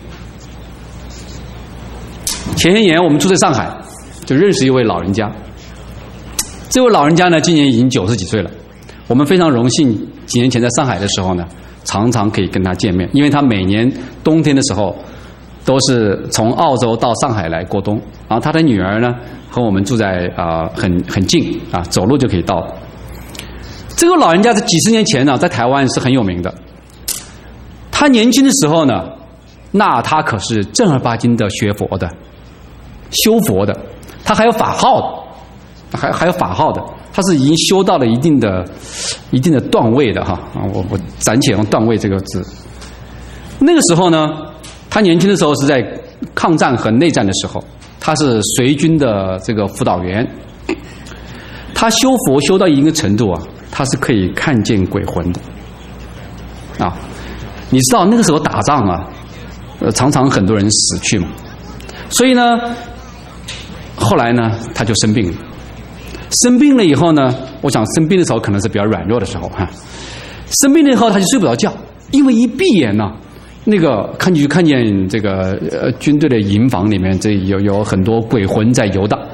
前些年我们住在上海，就认识一位老人家。这位老人家呢，今年已经九十几岁了。我们非常荣幸，几年前在上海的时候呢，常常可以跟他见面，因为他每年冬天的时候都是从澳洲到上海来过冬。然后他的女儿呢，和我们住在啊、呃、很很近啊，走路就可以到。这个老人家在几十年前呢，在台湾是很有名的。他年轻的时候呢，那他可是正儿八经的学佛的、修佛的，他还有法号的，还还有法号的，他是已经修到了一定的、一定的段位的哈啊！我我暂且用段位这个字。那个时候呢，他年轻的时候是在抗战和内战的时候，他是随军的这个辅导员。他修佛修到一定程度啊，他是可以看见鬼魂的啊！你知道那个时候打仗啊，呃，常常很多人死去嘛，所以呢，后来呢，他就生病了。生病了以后呢，我想生病的时候可能是比较软弱的时候哈。生病了以后他就睡不着觉，因为一闭眼呢、啊，那个看就看见这个呃军队的营房里面这有有很多鬼魂在游荡。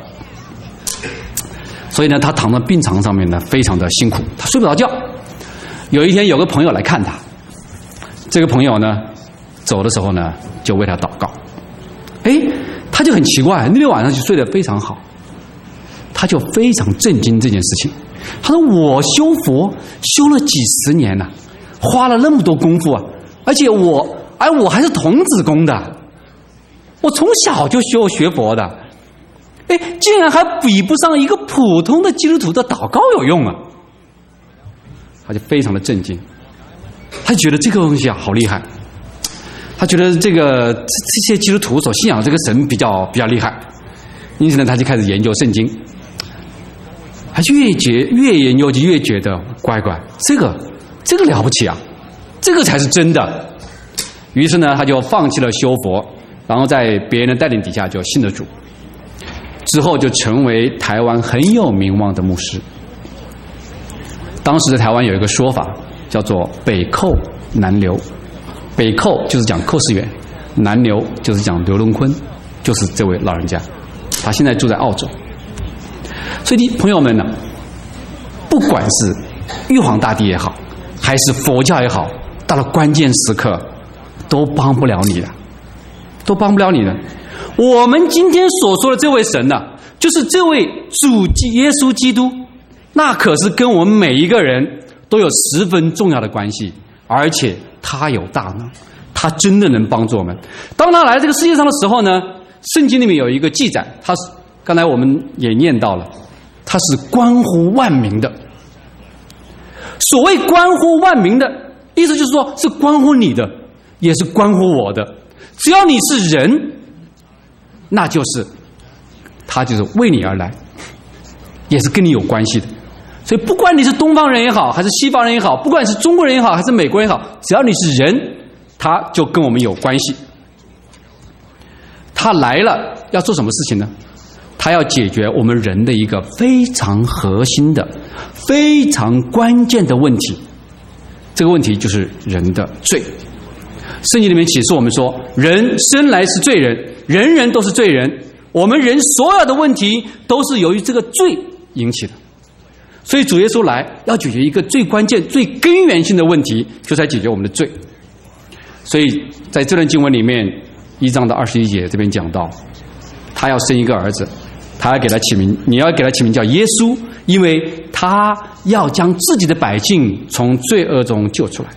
所以呢，他躺在病床上面呢，非常的辛苦，他睡不着觉。有一天，有个朋友来看他，这个朋友呢，走的时候呢，就为他祷告。哎，他就很奇怪，那天晚上就睡得非常好，他就非常震惊这件事情。他说：“我修佛修了几十年了、啊，花了那么多功夫啊，而且我，而我还是童子功的，我从小就修学佛的。”哎，竟然还比不上一个普通的基督徒的祷告有用啊！他就非常的震惊，他觉得这个东西啊好厉害，他觉得这个这这些基督徒所信仰这个神比较比较厉害，因此呢，他就开始研究圣经。他越觉越研究就越觉得，乖乖，这个这个了不起啊，这个才是真的。于是呢，他就放弃了修佛，然后在别人的带领底下就信了主。之后就成为台湾很有名望的牧师。当时在台湾有一个说法叫做北寇南流，北寇就是讲寇世远，南流就是讲刘龙坤，就是这位老人家，他现在住在澳洲。所以朋友们呢，不管是玉皇大帝也好，还是佛教也好，到了关键时刻都帮不了你的，都帮不了你的。我们今天所说的这位神呢、啊，就是这位主耶稣基督，那可是跟我们每一个人都有十分重要的关系，而且他有大能，他真的能帮助我们。当他来这个世界上的时候呢，圣经里面有一个记载，他是刚才我们也念到了，他是关乎万民的。所谓关乎万民的意思就是说，是关乎你的，也是关乎我的。只要你是人，那就是他就是为你而来，也是跟你有关系的。所以不管你是东方人也好，还是西方人也好，不管是中国人也好，还是美国人也好，只要你是人，他就跟我们有关系。他来了要做什么事情呢？ 他要解决我们人的一个非常核心的、非常关键的问题。这个问题就是人的罪。圣经里面启示我们说，人生来是罪人，人人都是罪人。我们人所有的问题都是由于这个罪引起的。所以主耶稣来要解决一个最关键、最根源性的问题，就是来解决我们的罪。所以在这段经文里面，一章的二十一节这边讲到，他要生一个儿子，他要给他起名，你要给他起名叫耶稣，因为他要将自己的百姓从罪恶中救出来。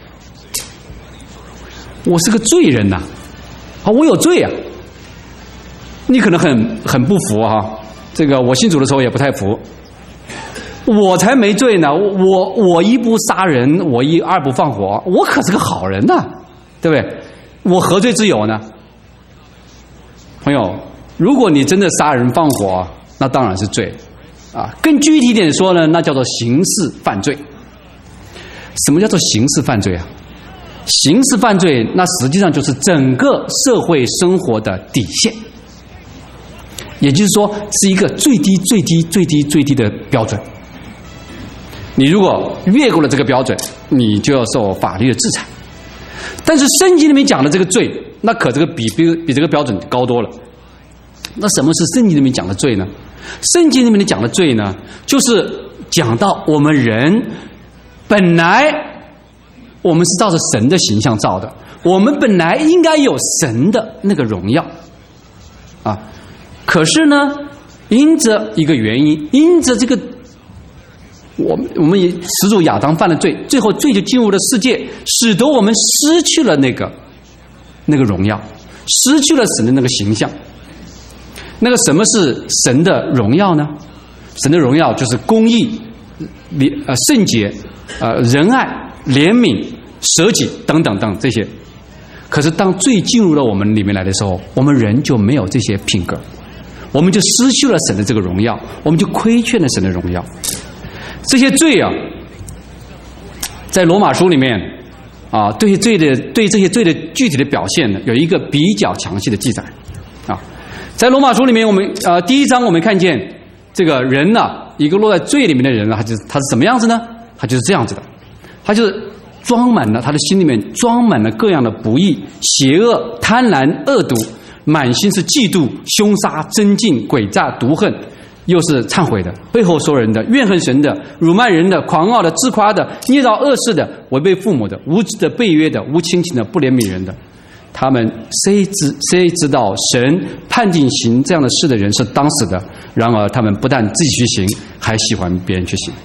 我是个罪人呐、啊，啊，我有罪啊！你可能很很不服哈，这个我信主的时候也不太服。我才没罪呢，我我一不杀人，我一二不放火，我可是个好人呐、啊，对不对？我何罪之有呢？朋友，如果你真的杀人放火，那当然是罪啊。更具体一点说呢，那叫做刑事犯罪。什么叫做刑事犯罪啊？刑事犯罪，那实际上就是整个社会生活的底线，也就是说，是一个最低、最低、最低、最低的标准。你如果越过了这个标准，你就要受法律的制裁。但是圣经里面讲的这个罪，那可这个比比比这个标准高多了。那什么是圣经里面讲的罪呢？圣经里面讲的罪呢，就是讲到我们人本来我们是照着神的形象造的，我们本来应该有神的那个荣耀啊，可是呢，因着一个原因，因着这个我们我们也始祖亚当犯了罪，最后罪就进入了世界，使得我们失去了那个那个荣耀，失去了神的那个形象。那个什么是神的荣耀呢？神的荣耀就是公义、呃圣洁、呃仁爱、怜悯、舍己等等等这些。可是当罪进入了我们里面来的时候，我们人就没有这些品格，我们就失去了神的这个荣耀，我们就亏欠了神的荣耀。这些罪啊，在罗马书里面啊，对罪的对这些罪的具体的表现呢，有一个比较详细的记载啊。在罗马书里面，我们呃第一章我们看见这个人呢、啊，一个落在罪里面的人呢，他就他是什么样子呢？他就是这样子的，他就是装满了他的心里面装满了各样的不义、邪恶、贪婪、恶毒，满心是嫉妒、凶杀、争竞、诡诈、毒恨。又是忏悔的，背后说人的，怨恨神的，辱骂人的，狂傲的，自夸的，捏造恶事的，违背父母的，无知的，背约的，无亲情的，不怜悯人的。他们谁知谁知道神判定行这样的事的人是当死的，然而他们不但自己去行，还喜欢别人去行。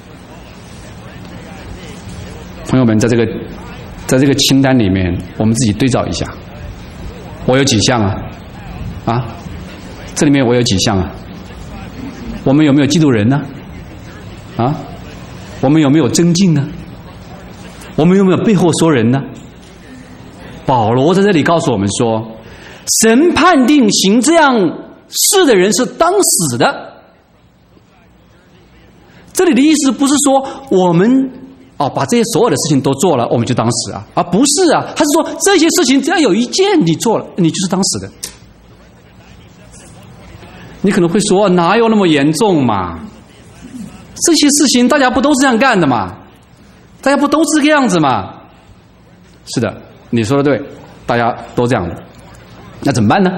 朋友们，在这个在这个清单里面，我们自己对照一下，我有几项啊？啊，这里面我有几项啊？我们有没有嫉妒人呢？啊，我们有没有争竞呢？我们有没有背后说人呢？保罗在这里告诉我们说，神判定行这样事的人是当死的。这里的意思不是说我们哦把这些所有的事情都做了，我们就当死啊，而不是啊，他是说这些事情只要有一件你做了，你就是当死的。你可能会说，哪有那么严重嘛？这些事情大家不都是这样干的嘛？大家不都是这个样子嘛？是的，你说的对，大家都这样的。那怎么办呢？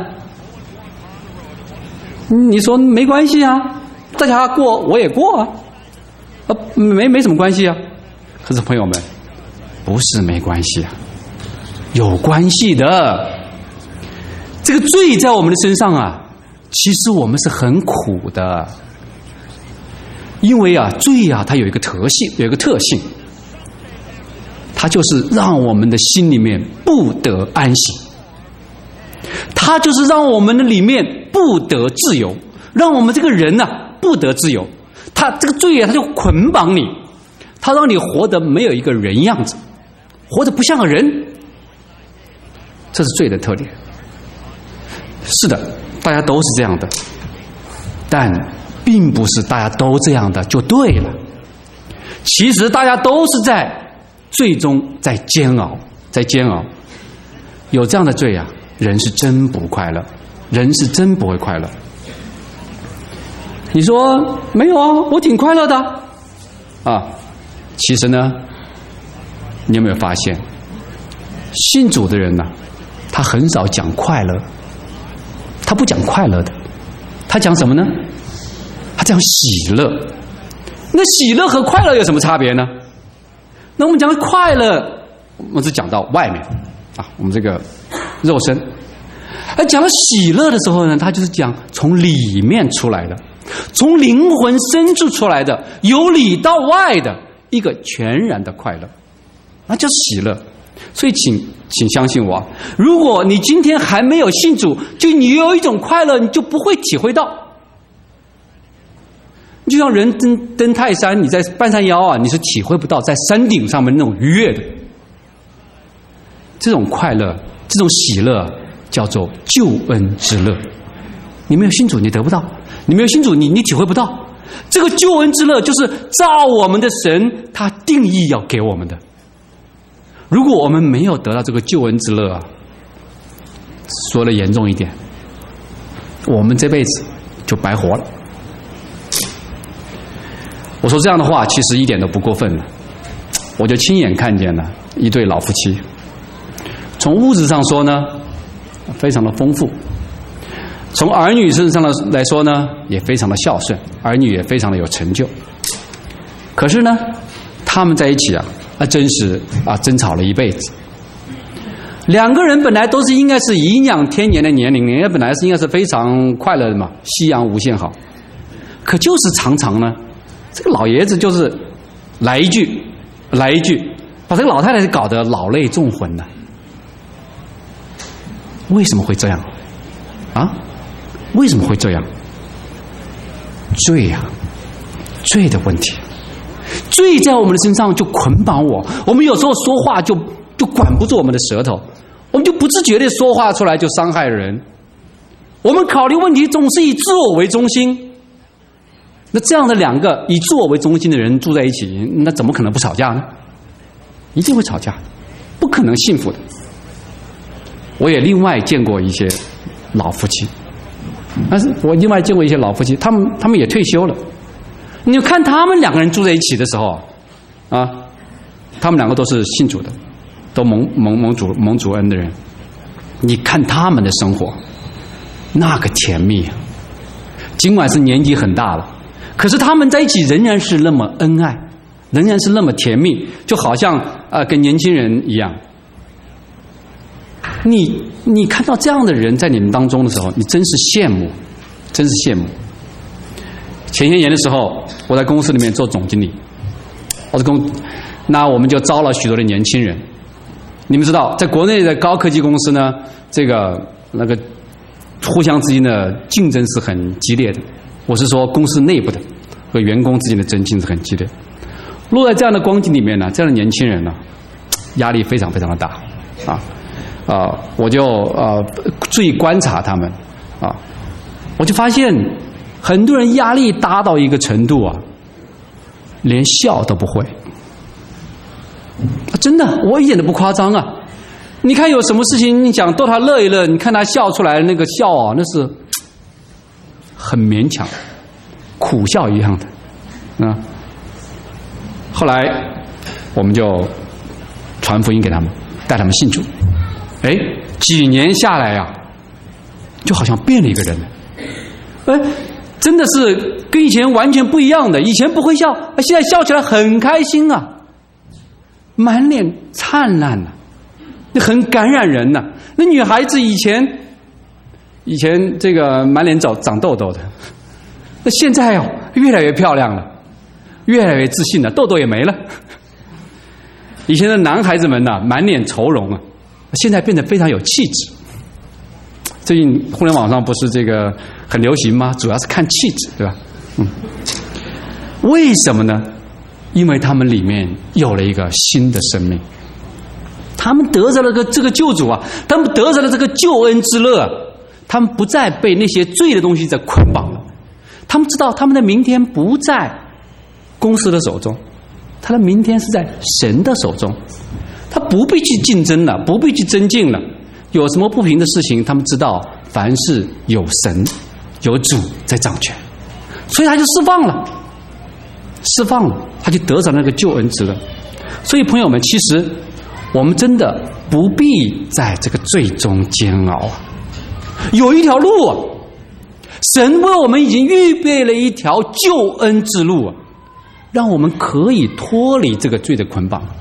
你说没关系啊，大家过我也过啊，啊没没什么关系啊。可是朋友们，不是没关系啊，有关系的。这个罪在我们的身上啊，其实我们是很苦的，因为啊，罪啊，它有一个特性，有一个特性，它就是让我们的心里面不得安息，它就是让我们的里面不得自由，让我们这个人呢、啊、不得自由。它这个罪啊，它就捆绑你，它让你活得没有一个人样子，活得不像个人，这是罪的特点。是的，大家都是这样的，但并不是大家都这样的就对了。其实大家都是在最终在煎熬，在煎熬。有这样的罪啊，人是真不快乐，人是真不会快乐。 你说没有啊，我挺快乐的啊。其实呢，你有没有发现，信主的人呢、啊，他很少讲快乐，他不讲快乐的，他讲什么呢？他讲喜乐。那喜乐和快乐有什么差别呢？那我们讲快乐，我们是讲到外面啊，我们这个肉身。而讲到喜乐的时候呢，他就是讲从里面出来的，从灵魂深处出来的，由里到外的一个全然的快乐，那叫喜乐。所以请请相信我，如果你今天还没有信主，就你有一种快乐，你就不会体会到。就像人登登泰山，你在半山腰啊，你是体会不到在山顶上面那种愉悦的。这种快乐，这种喜乐，叫做救恩之乐。你没有信主，你得不到；你没有信主，你你体会不到。这个救恩之乐，就是照我们的神他定义要给我们的。如果我们没有得到这个救恩之乐啊，说的严重一点，我们这辈子就白活了。我说这样的话其实一点都不过分了。我就亲眼看见了一对老夫妻，从物质上说呢非常的丰富，从儿女身上来说呢也非常的孝顺，儿女也非常的有成就。可是呢他们在一起啊啊真是啊争吵了一辈子。两个人本来都是应该是颐养天年的年龄，人家本来是应该是非常快乐的嘛，夕阳无限好。可就是常常呢这个老爷子就是来一句来一句，把这个老太太搞得老泪纵横了。为什么会这样啊？为什么会这样？罪呀、啊，罪的问题。罪在我们的身上就捆绑我，我们有时候说话就就管不住我们的舌头，我们就不自觉地说话出来就伤害人。我们考虑问题总是以自我为中心。那这样的两个以自我为中心的人住在一起，那怎么可能不吵架呢？一定会吵架，不可能幸福的。我也另外见过一些老夫妻，但是我另外见过一些老夫妻，他们他们也退休了。你就看他们两个人住在一起的时候啊，他们两个都是信主的，都蒙蒙蒙主蒙主恩的人。你看他们的生活，那个甜蜜啊！尽管是年纪很大了，可是他们在一起仍然是那么恩爱，仍然是那么甜蜜，就好像啊、呃、跟年轻人一样。你你看到这样的人在你们当中的时候，你真是羡慕，真是羡慕。前些年的时候，我在公司里面做总经理，我是公，那我们就招了许多的年轻人。你们知道，在国内的高科技公司呢，这个那个互相之间的竞争是很激烈的。我是说，公司内部的和员工之间的争竞是很激烈。落在这样的光景里面呢，这样的年轻人呢，压力非常非常的大啊。啊、呃，我就呃注意观察他们啊，我就发现很多人压力大到一个程度啊，连笑都不会。啊、真的，我一点都不夸张啊！你看有什么事情，你想逗他乐一乐，你看他笑出来的那个笑啊，那是很勉强，苦笑一样的啊。后来我们就传福音给他们，带他们信主。哎，几年下来呀、啊，就好像变了一个人了。哎，真的是跟以前完全不一样的。以前不会笑，现在笑起来很开心啊，满脸灿烂呐、啊，那很感染人呐、啊。那女孩子以前以前这个满脸长长痘痘的，那现在哦越来越漂亮了，越来越自信了，痘痘也没了。以前的男孩子们呐、啊，满脸愁容啊。现在变得非常有气质。最近互联网上不是这个很流行吗？主要是看气质，对吧？嗯，为什么呢？因为他们里面有了一个新的生命，他们得着了个这个救主啊，他们得着了这个救恩之乐、啊，他们不再被那些罪的东西在捆绑了。他们知道他们的明天不在公司的手中，他的明天是在神的手中。他不必去竞争了，不必去增进了。有什么不平的事情，他们知道凡事有神有主在掌权， 所以他就释放了，释放了，他就得着那个救恩之乐。所以朋友们，其实我们真的不必在这个罪中煎熬啊，有一条路啊，神为我们已经预备了一条救恩之路啊，让我们可以脱离这个罪的捆绑。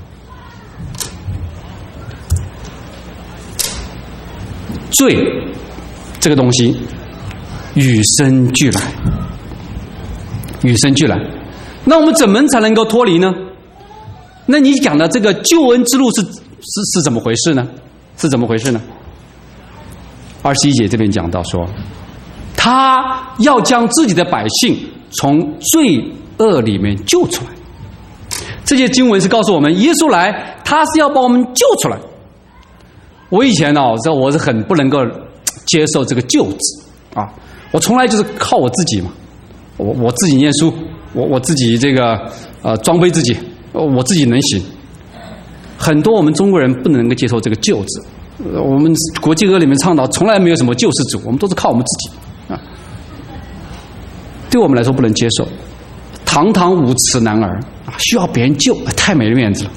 罪这个东西与生俱来，与生俱来。那我们怎么才能够脱离呢？那你讲的这个救恩之路是是是怎么回事呢？是怎么回事呢？二十一节这边讲到说，他要将自己的百姓从罪恶里面救出来。这些经文是告诉我们，耶稣来，他是要把我们救出来。我以前呢、哦，我我是很不能够接受这个救字啊，我从来就是靠我自己嘛，我我自己念书，我我自己这个呃装备自己，我自己能行。很多我们中国人不能够接受这个救字，我们国际歌里面倡导从来没有什么救世主，我们都是靠我们自己啊，对我们来说不能接受。堂堂无耻男儿啊，需要别人救，太没面子了。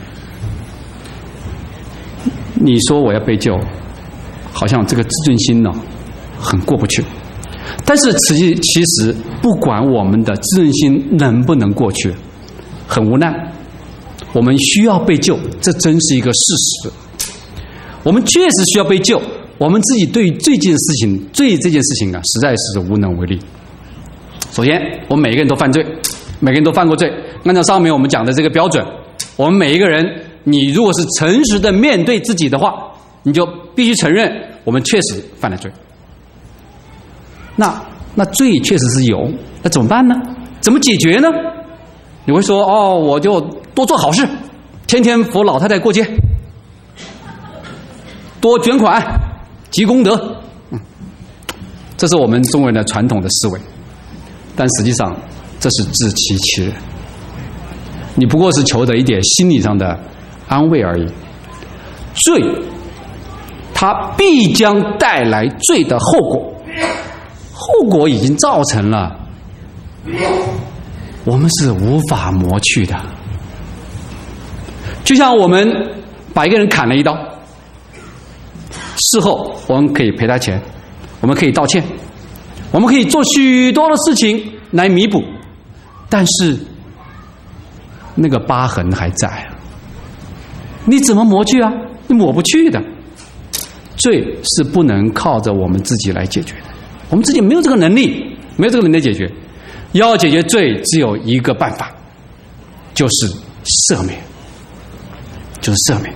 你说我要被救，好像这个自尊心呢很过不去。但是实际其实不管我们的自尊心能不能过去，很无奈，我们需要被救，这真是一个事实。我们确实需要被救，我们自己对于这件事情罪这件事情啊，实在是无能为力。首先，我们每一个人都犯罪，每个人都犯过罪。按照上面我们讲的这个标准，我们每一个人，你如果是诚实的面对自己的话，你就必须承认我们确实犯了罪。那那罪确实是有，那怎么办呢？怎么解决呢？你会说哦，我就多做好事，天天扶老太太过街，多捐款积功德，嗯，这是我们中国人的传统的思维，但实际上这是自欺欺人，你不过是求得一点心理上的安慰而已。罪它必将带来罪的后果，后果已经造成了，我们是无法磨去的。就像我们把一个人砍了一刀，事后我们可以赔他钱，我们可以道歉，我们可以做许多的事情来弥补，但是那个疤痕还在啊，你怎么磨去啊？你抹不去的。罪是不能靠着我们自己来解决的，我们自己没有这个能力，没有这个能力解决。要解决罪，只有一个办法，就是赦免，就是赦免。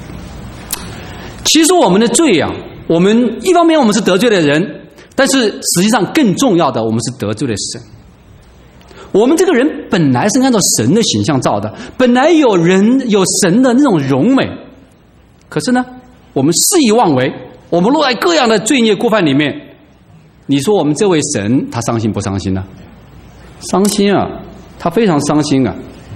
其实我们的罪啊，我们一方面我们是得罪了人，但是实际上更重要的，我们是得罪了神。我们这个人本来是按照神的形象造的，本来有人有神的那种荣美，可是呢，我们肆意妄为，我们落在各样的罪孽过犯里面。你说我们这位神他伤心不伤心呢？伤心啊，他非常伤心啊。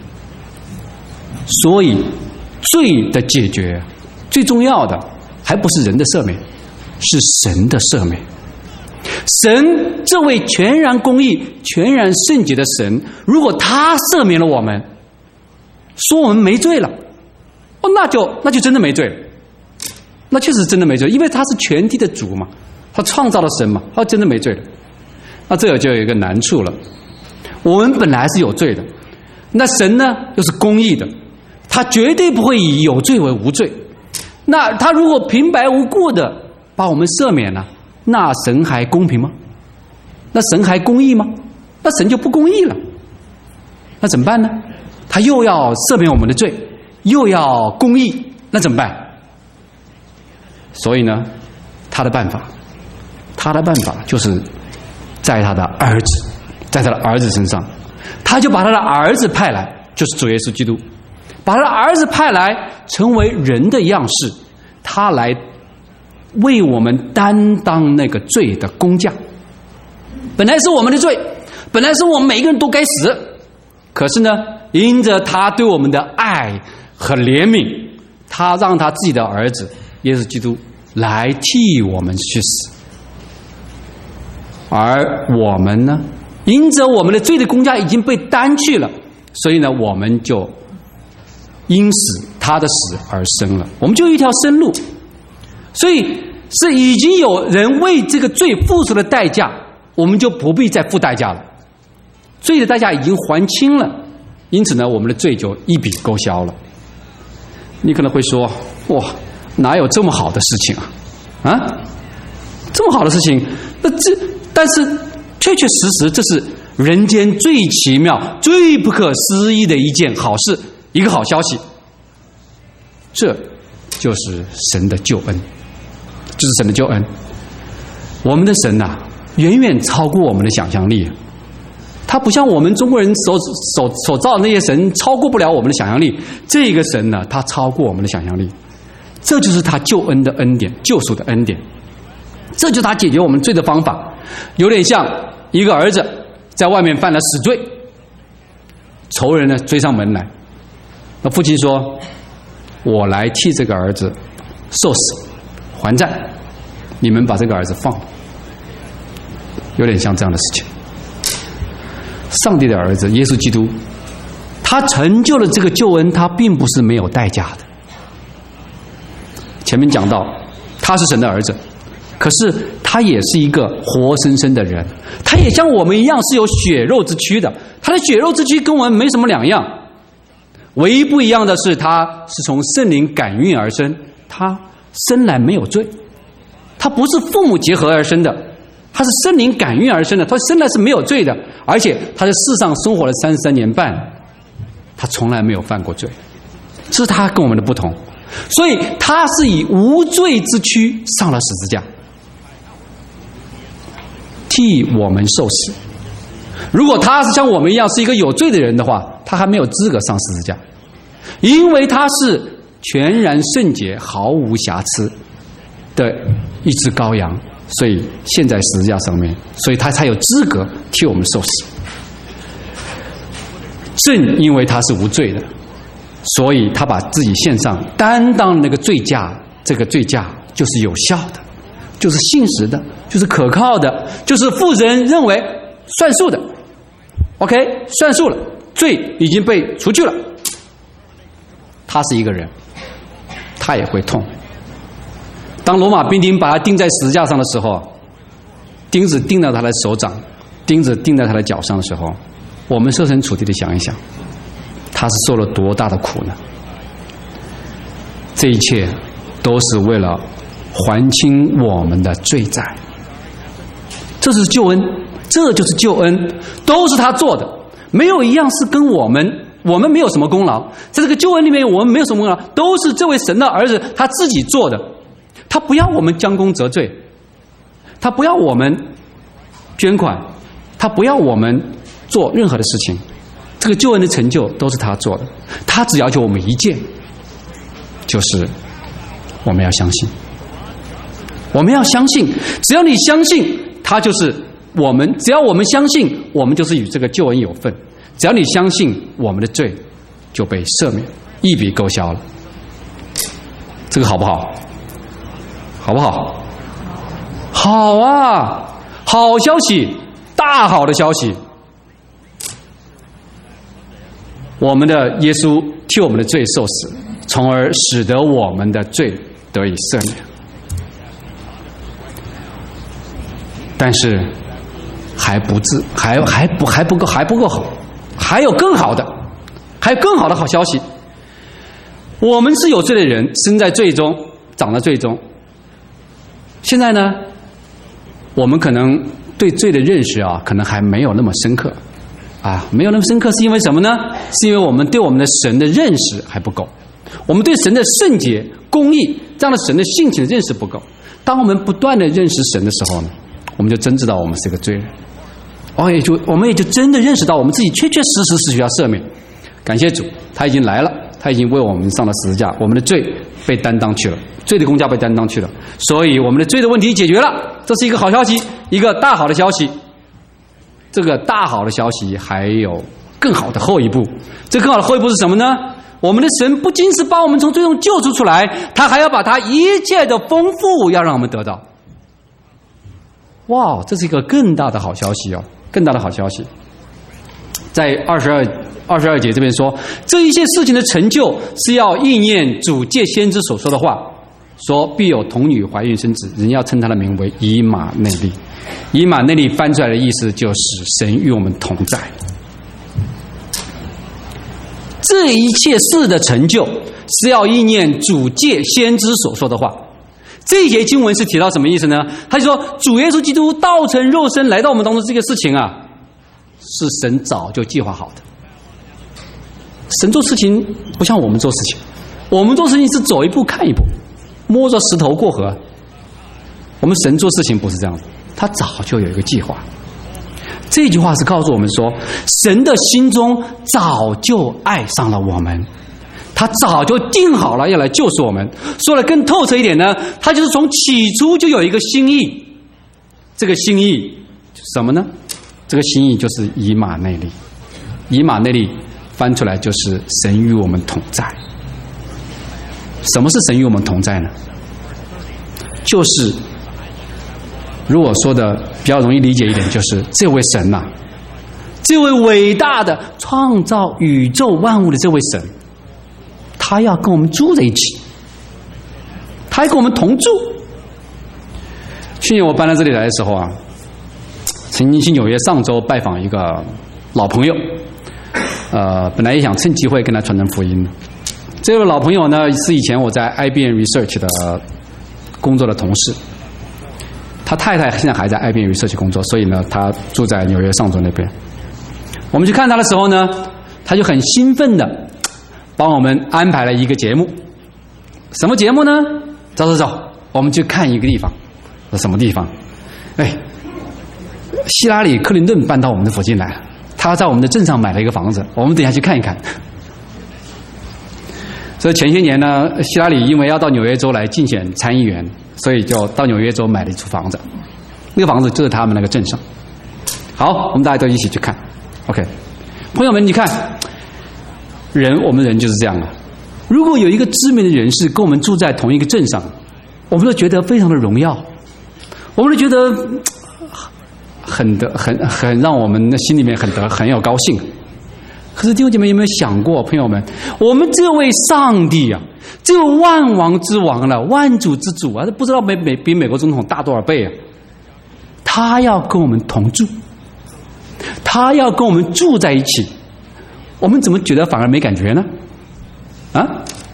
所以罪的解决最重要的还不是人的赦免，是神的赦免。神这位全然公义、全然圣洁的神，如果他赦免了我们，说我们没罪了，哦，那就那就真的没罪了，那确实真的没罪，因为他是全地的主嘛，他创造了神嘛，他真的没罪了。那这就有一个难处了，我们本来是有罪的，那神呢又是公义的，他绝对不会以有罪为无罪。那他如果平白无故的把我们赦免了，那神还公平吗？那神还公义吗？那神就不公义了。那怎么办呢？他又要赦免我们的罪，又要公义，那怎么办？所以呢，他的办法，他的办法就是在他的儿子，在他的儿子身上，他就把他的儿子派来，就是主耶稣基督，把他的儿子派来成为人的样式，他来为我们担当那个罪的工价。本来是我们的罪，本来是我们每一个人都该死，可是呢，因着他对我们的爱和怜悯，他让他自己的儿子耶稣基督来替我们去死。而我们呢， 因着我们的罪的工价已经被担去了，所以呢，我们就因死他的死而生了，我们就有一条生路。所以是已经有人为这个罪付出了代价，我们就不必再付代价了。罪的代价已经还清了，因此呢，我们的罪就一笔勾销了。你可能会说，哇，哪有这么好的事情啊？啊，这么好的事情，那这但是确确实实这是人间最奇妙、最不可思议的一件好事，一个好消息。这就是神的救恩，这是神的救恩。我们的神呐、啊，远远超过我们的想象力。他不像我们中国人所所所造的那些神，超过不了我们的想象力。这个神呢，他超过我们的想象力。这就是他救恩的恩典，救赎的恩典。这就是他解决我们罪的方法。有点像一个儿子在外面犯了死罪，仇人呢追上门来，那父亲说：“我来替这个儿子受死还债，你们把这个儿子放了。”有点像这样的事情。上帝的儿子耶稣基督，他成就了这个救恩，他并不是没有代价的。前面讲到，他是神的儿子，可是他也是一个活生生的人，他也像我们一样是有血肉之躯的，他的血肉之躯跟我们没什么两样，唯一不一样的是，他是从圣灵感孕而生，他生来没有罪，他不是父母结合而生的，他是圣灵感孕而生的，他生来是没有罪的，而且他在世上生活了三十三年半，他从来没有犯过罪，这是他跟我们的不同。所以他是以无罪之躯上了十字架，替我们受死。如果他是像我们一样是一个有罪的人的话，他还没有资格上十字架，因为他是全然圣洁毫无瑕疵的一只羔羊，所以现在十字架上面，所以他才有资格替我们受死。正因为他是无罪的，所以他把自己献上，担当那个罪价，这个罪价就是有效的，就是信实的，就是可靠的，就是父神认为算数的。OK， 算数了，罪已经被除去了。他是一个人，他也会痛。当罗马兵丁把他钉在十字架上的时候，钉子钉在他的手掌，钉子钉在他的脚上的时候，我们设身处地的想一想，他是受了多大的苦呢？这一切都是为了还清我们的罪债。这是救恩，这就是救恩，都是他做的，没有一样是跟我们，我们没有什么功劳。在这个救恩里面，我们没有什么功劳，都是这位神的儿子他自己做的。他不要我们将功折罪，他不要我们捐款，他不要我们做任何的事情。这个救恩的成就都是他做的，他只要求我们一件，就是我们要相信，我们要相信，只要你相信，他就是我们，只要我们相信，我们就是与这个救恩有份。只要你相信，我们的罪就被赦免，一笔勾销了。这个好不好？好不好？好啊，好消息，大好的消息。我们的耶稣替我们的罪受死，从而使得我们的罪得以赦免。但是还不至，还还不还不够，还不够好，还有更好的，还有更好的好消息。我们是有罪的人，生在罪中，长在罪中。现在呢，我们可能对罪的认识啊，可能还没有那么深刻。啊，没有那么深刻，是因为什么呢？是因为我们对我们的神的认识还不够，我们对神的圣洁、公义这样的神的性情的认识不够。当我们不断的认识神的时候呢，我们就真知道我们是个罪人，哦，也就我们也就真的认识到我们自己确确实实是需要赦免。感谢主，他已经来了，他已经为我们上了十字架，我们的罪被担当去了，罪的工价被担当去了，所以我们的罪的问题解决了，这是一个好消息，一个大好的消息。这个大好的消息还有更好的后一步，这更好的后一步是什么呢？我们的神不仅是把我们从罪中救出出来，他还要把他一切的丰富要让我们得到。哇，这是一个更大的好消息哦！ 更大的好消息，在二十二二十二节这边说，这一些事情的成就是要应验主借先知所说的话，说必有童女怀孕生子，人要称他的名为以马内利。以马内利翻出来的意思就是神与我们同在。这一切事的成就是要应验主借先知所说的话。这一节经文是提到什么意思呢？他就说主耶稣基督道成肉身来到我们当中，这个事情啊是神早就计划好的。神做事情不像我们做事情，我们做事情是走一步看一步，摸着石头过河。我们神做事情不是这样的，他早就有一个计划。这句话是告诉我们说，神的心中早就爱上了我们，他早就定好了要来救赎我们。说的更透彻一点呢，他就是从起初就有一个心意。这个心意什么呢？这个心意就是以马内利。以马内利翻出来就是神与我们同在。什么是神与我们同在呢？就是如果说的比较容易理解一点，就是这位神呐、啊，这位伟大的创造宇宙万物的这位神，他要跟我们住在一起，他要跟我们同住。去年我搬到这里来的时候啊，曾经去纽约上周拜访一个老朋友，呃，本来也想趁机会跟他传传福音。这位老朋友呢，是以前我在 I B M Research 的工作的同事。他太太现在还在 I B M Research 工作，所以呢，他住在纽约上州那边。我们去看他的时候呢，他就很兴奋的帮我们安排了一个节目。什么节目呢？走走走，我们去看一个地方。什么地方？哎，希拉里·克林顿搬到我们的附近来了，他在我们的镇上买了一个房子，我们等一下去看一看。所以前些年呢，希拉里因为要到纽约州来竞选参议员，所以就到纽约州买了一处房子，那个房子就在他们那个镇上。好，我们大家都一起去看。OK， 朋友们，你看，人我们人就是这样的。如果有一个知名的人士跟我们住在同一个镇上，我们都觉得非常的荣耀，我们都觉得很得很很让我们的心里面很得很有高兴。可是弟兄姐妹有没有想过，朋友们，我们这位上帝啊，这位万王之王了，万主之主啊，不知道美美比美国总统大多少倍啊！他要跟我们同住，他要跟我们住在一起，我们怎么觉得反而没感觉呢？啊？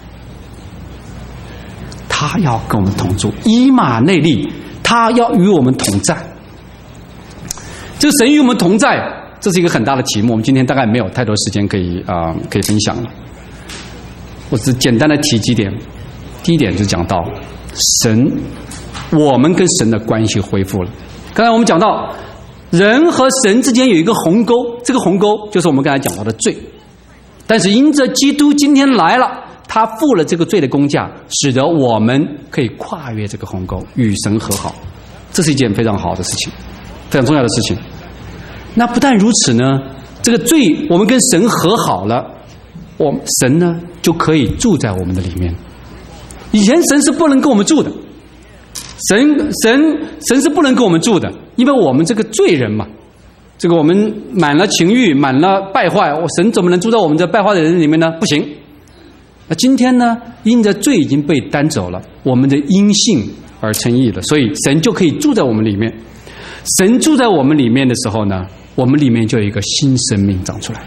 他要跟我们同住，以马内利，他要与我们同在。这个神与我们同在，这是一个很大的题目，我们今天大概没有太多时间可以啊、呃、可以分享了。我只简单的提几点。第一点就讲到神，我们跟神的关系恢复了。刚才我们讲到人和神之间有一个鸿沟，这个鸿沟就是我们刚才讲到的罪。但是因着基督今天来了，他付了这个罪的工价，使得我们可以跨越这个鸿沟，与神和好。这是一件非常好的事情，非常重要的事情。那不但如此呢，这个罪我们跟神和好了，我神呢就可以住在我们的里面。以前神是不能跟我们住的，神神神是不能跟我们住的，因为我们这个罪人嘛，这个我们满了情欲，满了败坏，神怎么能住在我们这败坏的人里面呢？不行。那今天呢，因着罪已经被担走了，我们的因信而称义了，所以神就可以住在我们里面。神住在我们里面的时候呢，我们里面就有一个新生命长出来。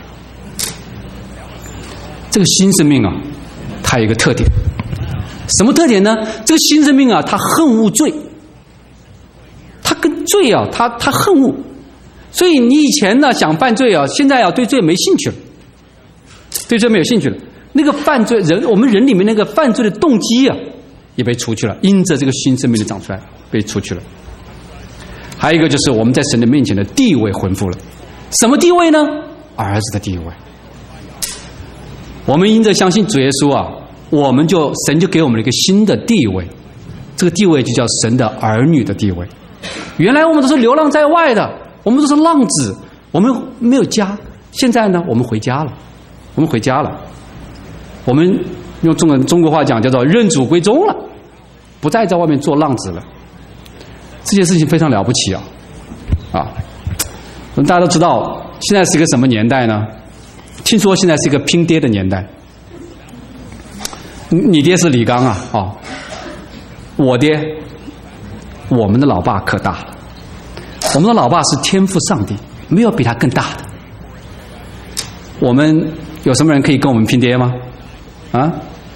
这个新生命啊，它有一个特点，什么特点呢？这个新生命啊，它恨恶罪，它跟罪啊，它它恨恶。所以你以前呢想犯罪啊，现在啊对罪没兴趣了，对罪没有兴趣了。那个犯罪人，我们人里面那个犯罪的动机啊，也被除去了，因着这个新生命的长出来，被除去了。还有一个就是我们在神的面前的地位恢复了。什么地位呢？儿子的地位。我们因着相信主耶稣啊，我们就神就给我们了一个新的地位，这个地位就叫神的儿女的地位。原来我们都是流浪在外的，我们都是浪子，我们没有家。现在呢，我们回家了，我们回家了。我们用中文中国话讲叫做认祖归宗了，不再在外面做浪子了。这件事情非常了不起啊！啊， 我们大家都知道，现在是一个什么年代呢？听说现在是一个拼爹的年代。你爹是李刚啊，哦，我爹，我们的老爸可大了。我们的老爸是天父上帝，没有比他更大的。我们有什么人可以跟我们拼爹吗？啊？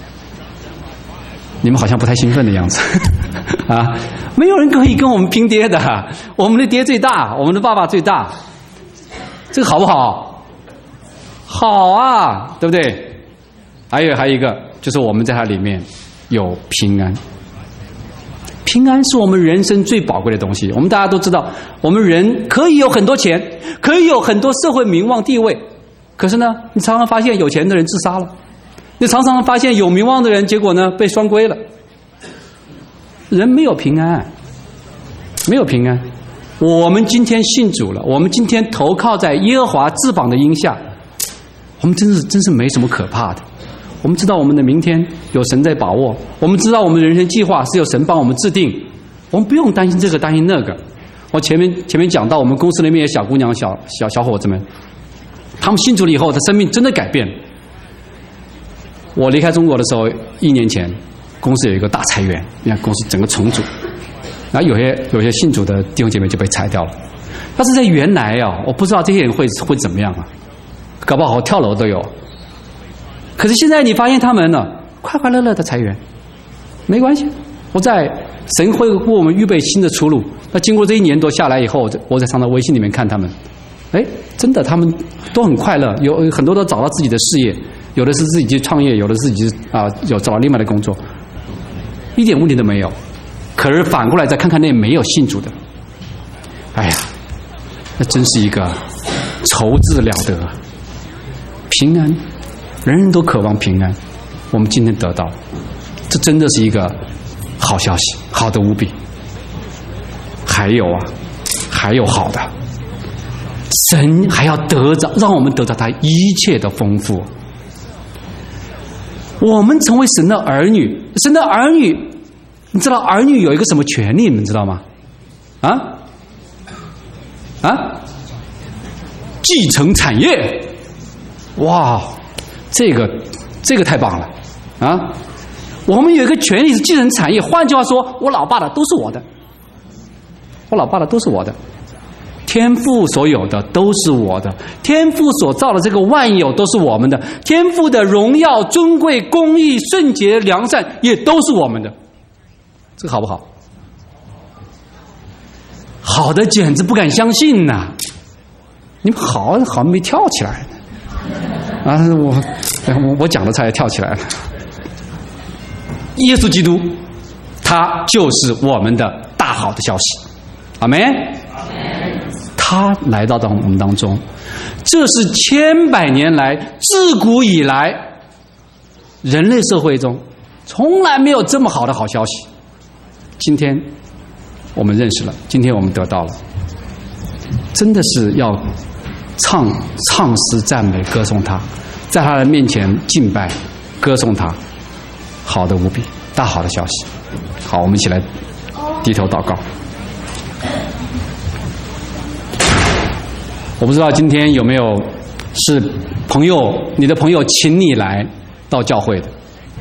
你们好像不太兴奋的样子啊！没有人可以跟我们拼爹的，我们的爹最大，我们的爸爸最大，这个好不好？好啊，对不对？还有还有一个，就是我们在它里面有平安。平安是我们人生最宝贵的东西。我们大家都知道，我们人可以有很多钱，可以有很多社会名望地位，可是呢，你常常发现有钱的人自杀了，你常常发现有名望的人，结果呢被双规了。人没有平安，没有平安。我们今天信主了，我们今天投靠在耶和华翅膀的荫下，我们真是真是没什么可怕的。我们知道我们的明天有神在把握，我们知道我们的人生计划是由神帮我们制定，我们不用担心这个担心那个。我前面前面讲到，我们公司里面有小姑娘、小小小伙子们，他们信主了以后，他生命真的改变了。我离开中国的时候，一年前，公司有一个大裁员，你看公司整个重组，然后有些有些信主的弟兄姐妹就被裁掉了。但是在原来啊，我不知道这些人会会怎么样啊，搞不好跳楼都有。可是现在你发现他们呢，快快乐乐的裁员，没关系。我在神会为我们预备新的出路。那经过这一年多下来以后，我在我在常常微信里面看他们，哎，真的他们都很快乐，有很多都找到自己的事业，有的是自己去创业，有的是自己啊有找到另外的工作，一点问题都没有。可是反过来再看看那没有信主的，哎呀，那真是一个愁字了得。平安，人人都渴望平安，我们今天得到，这真的是一个好消息，好的无比。还有啊，还有好的，神还要得着，让我们得到他一切的丰富。我们成为神的儿女，神的儿女，你知道儿女有一个什么权利，你们知道吗？啊啊，继承产业。哇，这个这个太棒了啊！我们有一个权利是继承产业，换句话说，我老爸的都是我的，我老爸的都是我的，天父所有的都是我的，天父所造的这个万有都是我们的，天父的荣耀、尊贵、公义、圣洁、良善也都是我们的，这个好不好？好的简直不敢相信呐、啊！你们好好像没跳起来啊！我我我讲的才跳起来了。耶稣基督，他就是我们的大好的消息，阿们。他来到到我们当中，这是千百年来自古以来人类社会中从来没有这么好的好消息。今天我们认识了，今天我们得到了，真的是要唱唱诗赞美歌颂他，在他的面前敬拜歌颂他，好的无比，大好的消息。好，我们一起来低头祷告。我不知道今天有没有是朋友，你的朋友请你来到教会的。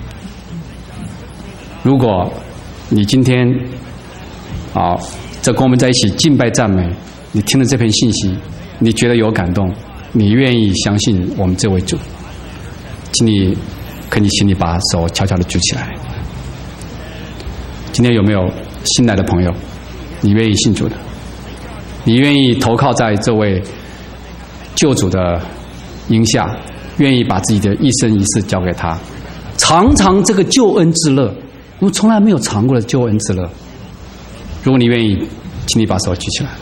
如果你今天啊，在跟我们在一起敬拜赞美，你听了这篇信息，你觉得有感动，你愿意相信我们这位主，请你，可你请你把手悄悄地举起来。今天有没有新来的朋友，你愿意信主的？你愿意投靠在这位救主的荫下，愿意把自己的一生一世交给他，尝尝这个救恩之乐，我们从来没有尝过的救恩之乐。如果你愿意，请你把手举起来。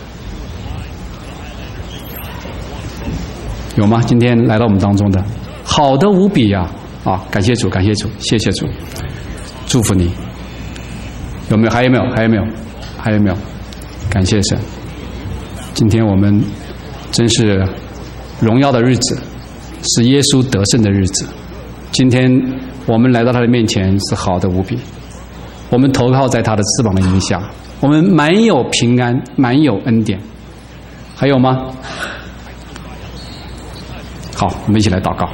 有吗？今天来到我们当中的，好的无比啊！啊，感谢主，感谢主，谢谢主，祝福你。有没有？还有没有？还有没有？还有没有？感谢神！今天我们真是荣耀的日子，是耶稣得胜的日子。今天我们来到他的面前是好的无比，我们投靠在他的翅膀的荫下，我们满有平安，满有恩典。 还有吗？好，我们一起来祷告。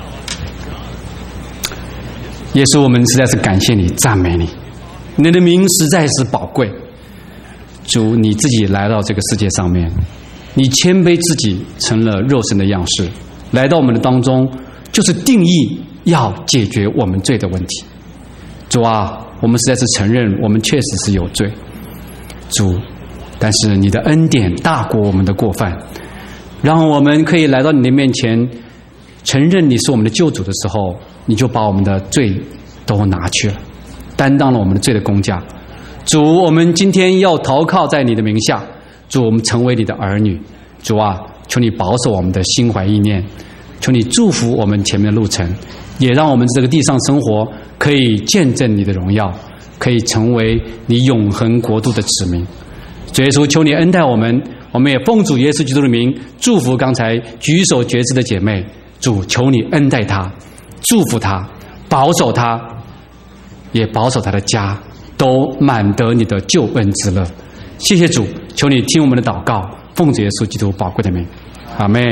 耶稣，我们实在是感谢你，赞美你，你的名实在是宝贵。主，你自己来到这个世界上面，你谦卑自己，成了肉身的样式，来到我们的当中，就是定义要解决我们罪的问题。主啊，我们实在是承认我们确实是有罪，主，但是你的恩典大过我们的过犯，让我们可以来到你的面前，承认你是我们的救主的时候，你就把我们的罪都拿去了，担当了我们的罪的工价。主，我们今天要投靠在你的名下，主，我们成为你的儿女。主啊，求你保守我们的心怀意念，求你祝福我们前面的路程，也让我们这个地上生活可以见证你的荣耀，可以成为你永恒国度的子民。主耶稣，求你恩待我们，我们也奉主耶稣基督的名祝福刚才举手决志的姐妹。主，求你恩待她，祝福她，保守她，也保守她的家，都满得你的救恩之乐。谢谢主，求你听我们的祷告，奉主耶稣基督宝贵的名，阿们。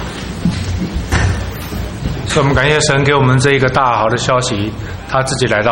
所以我们感谢神给我们这一个大好的消息，他自己来到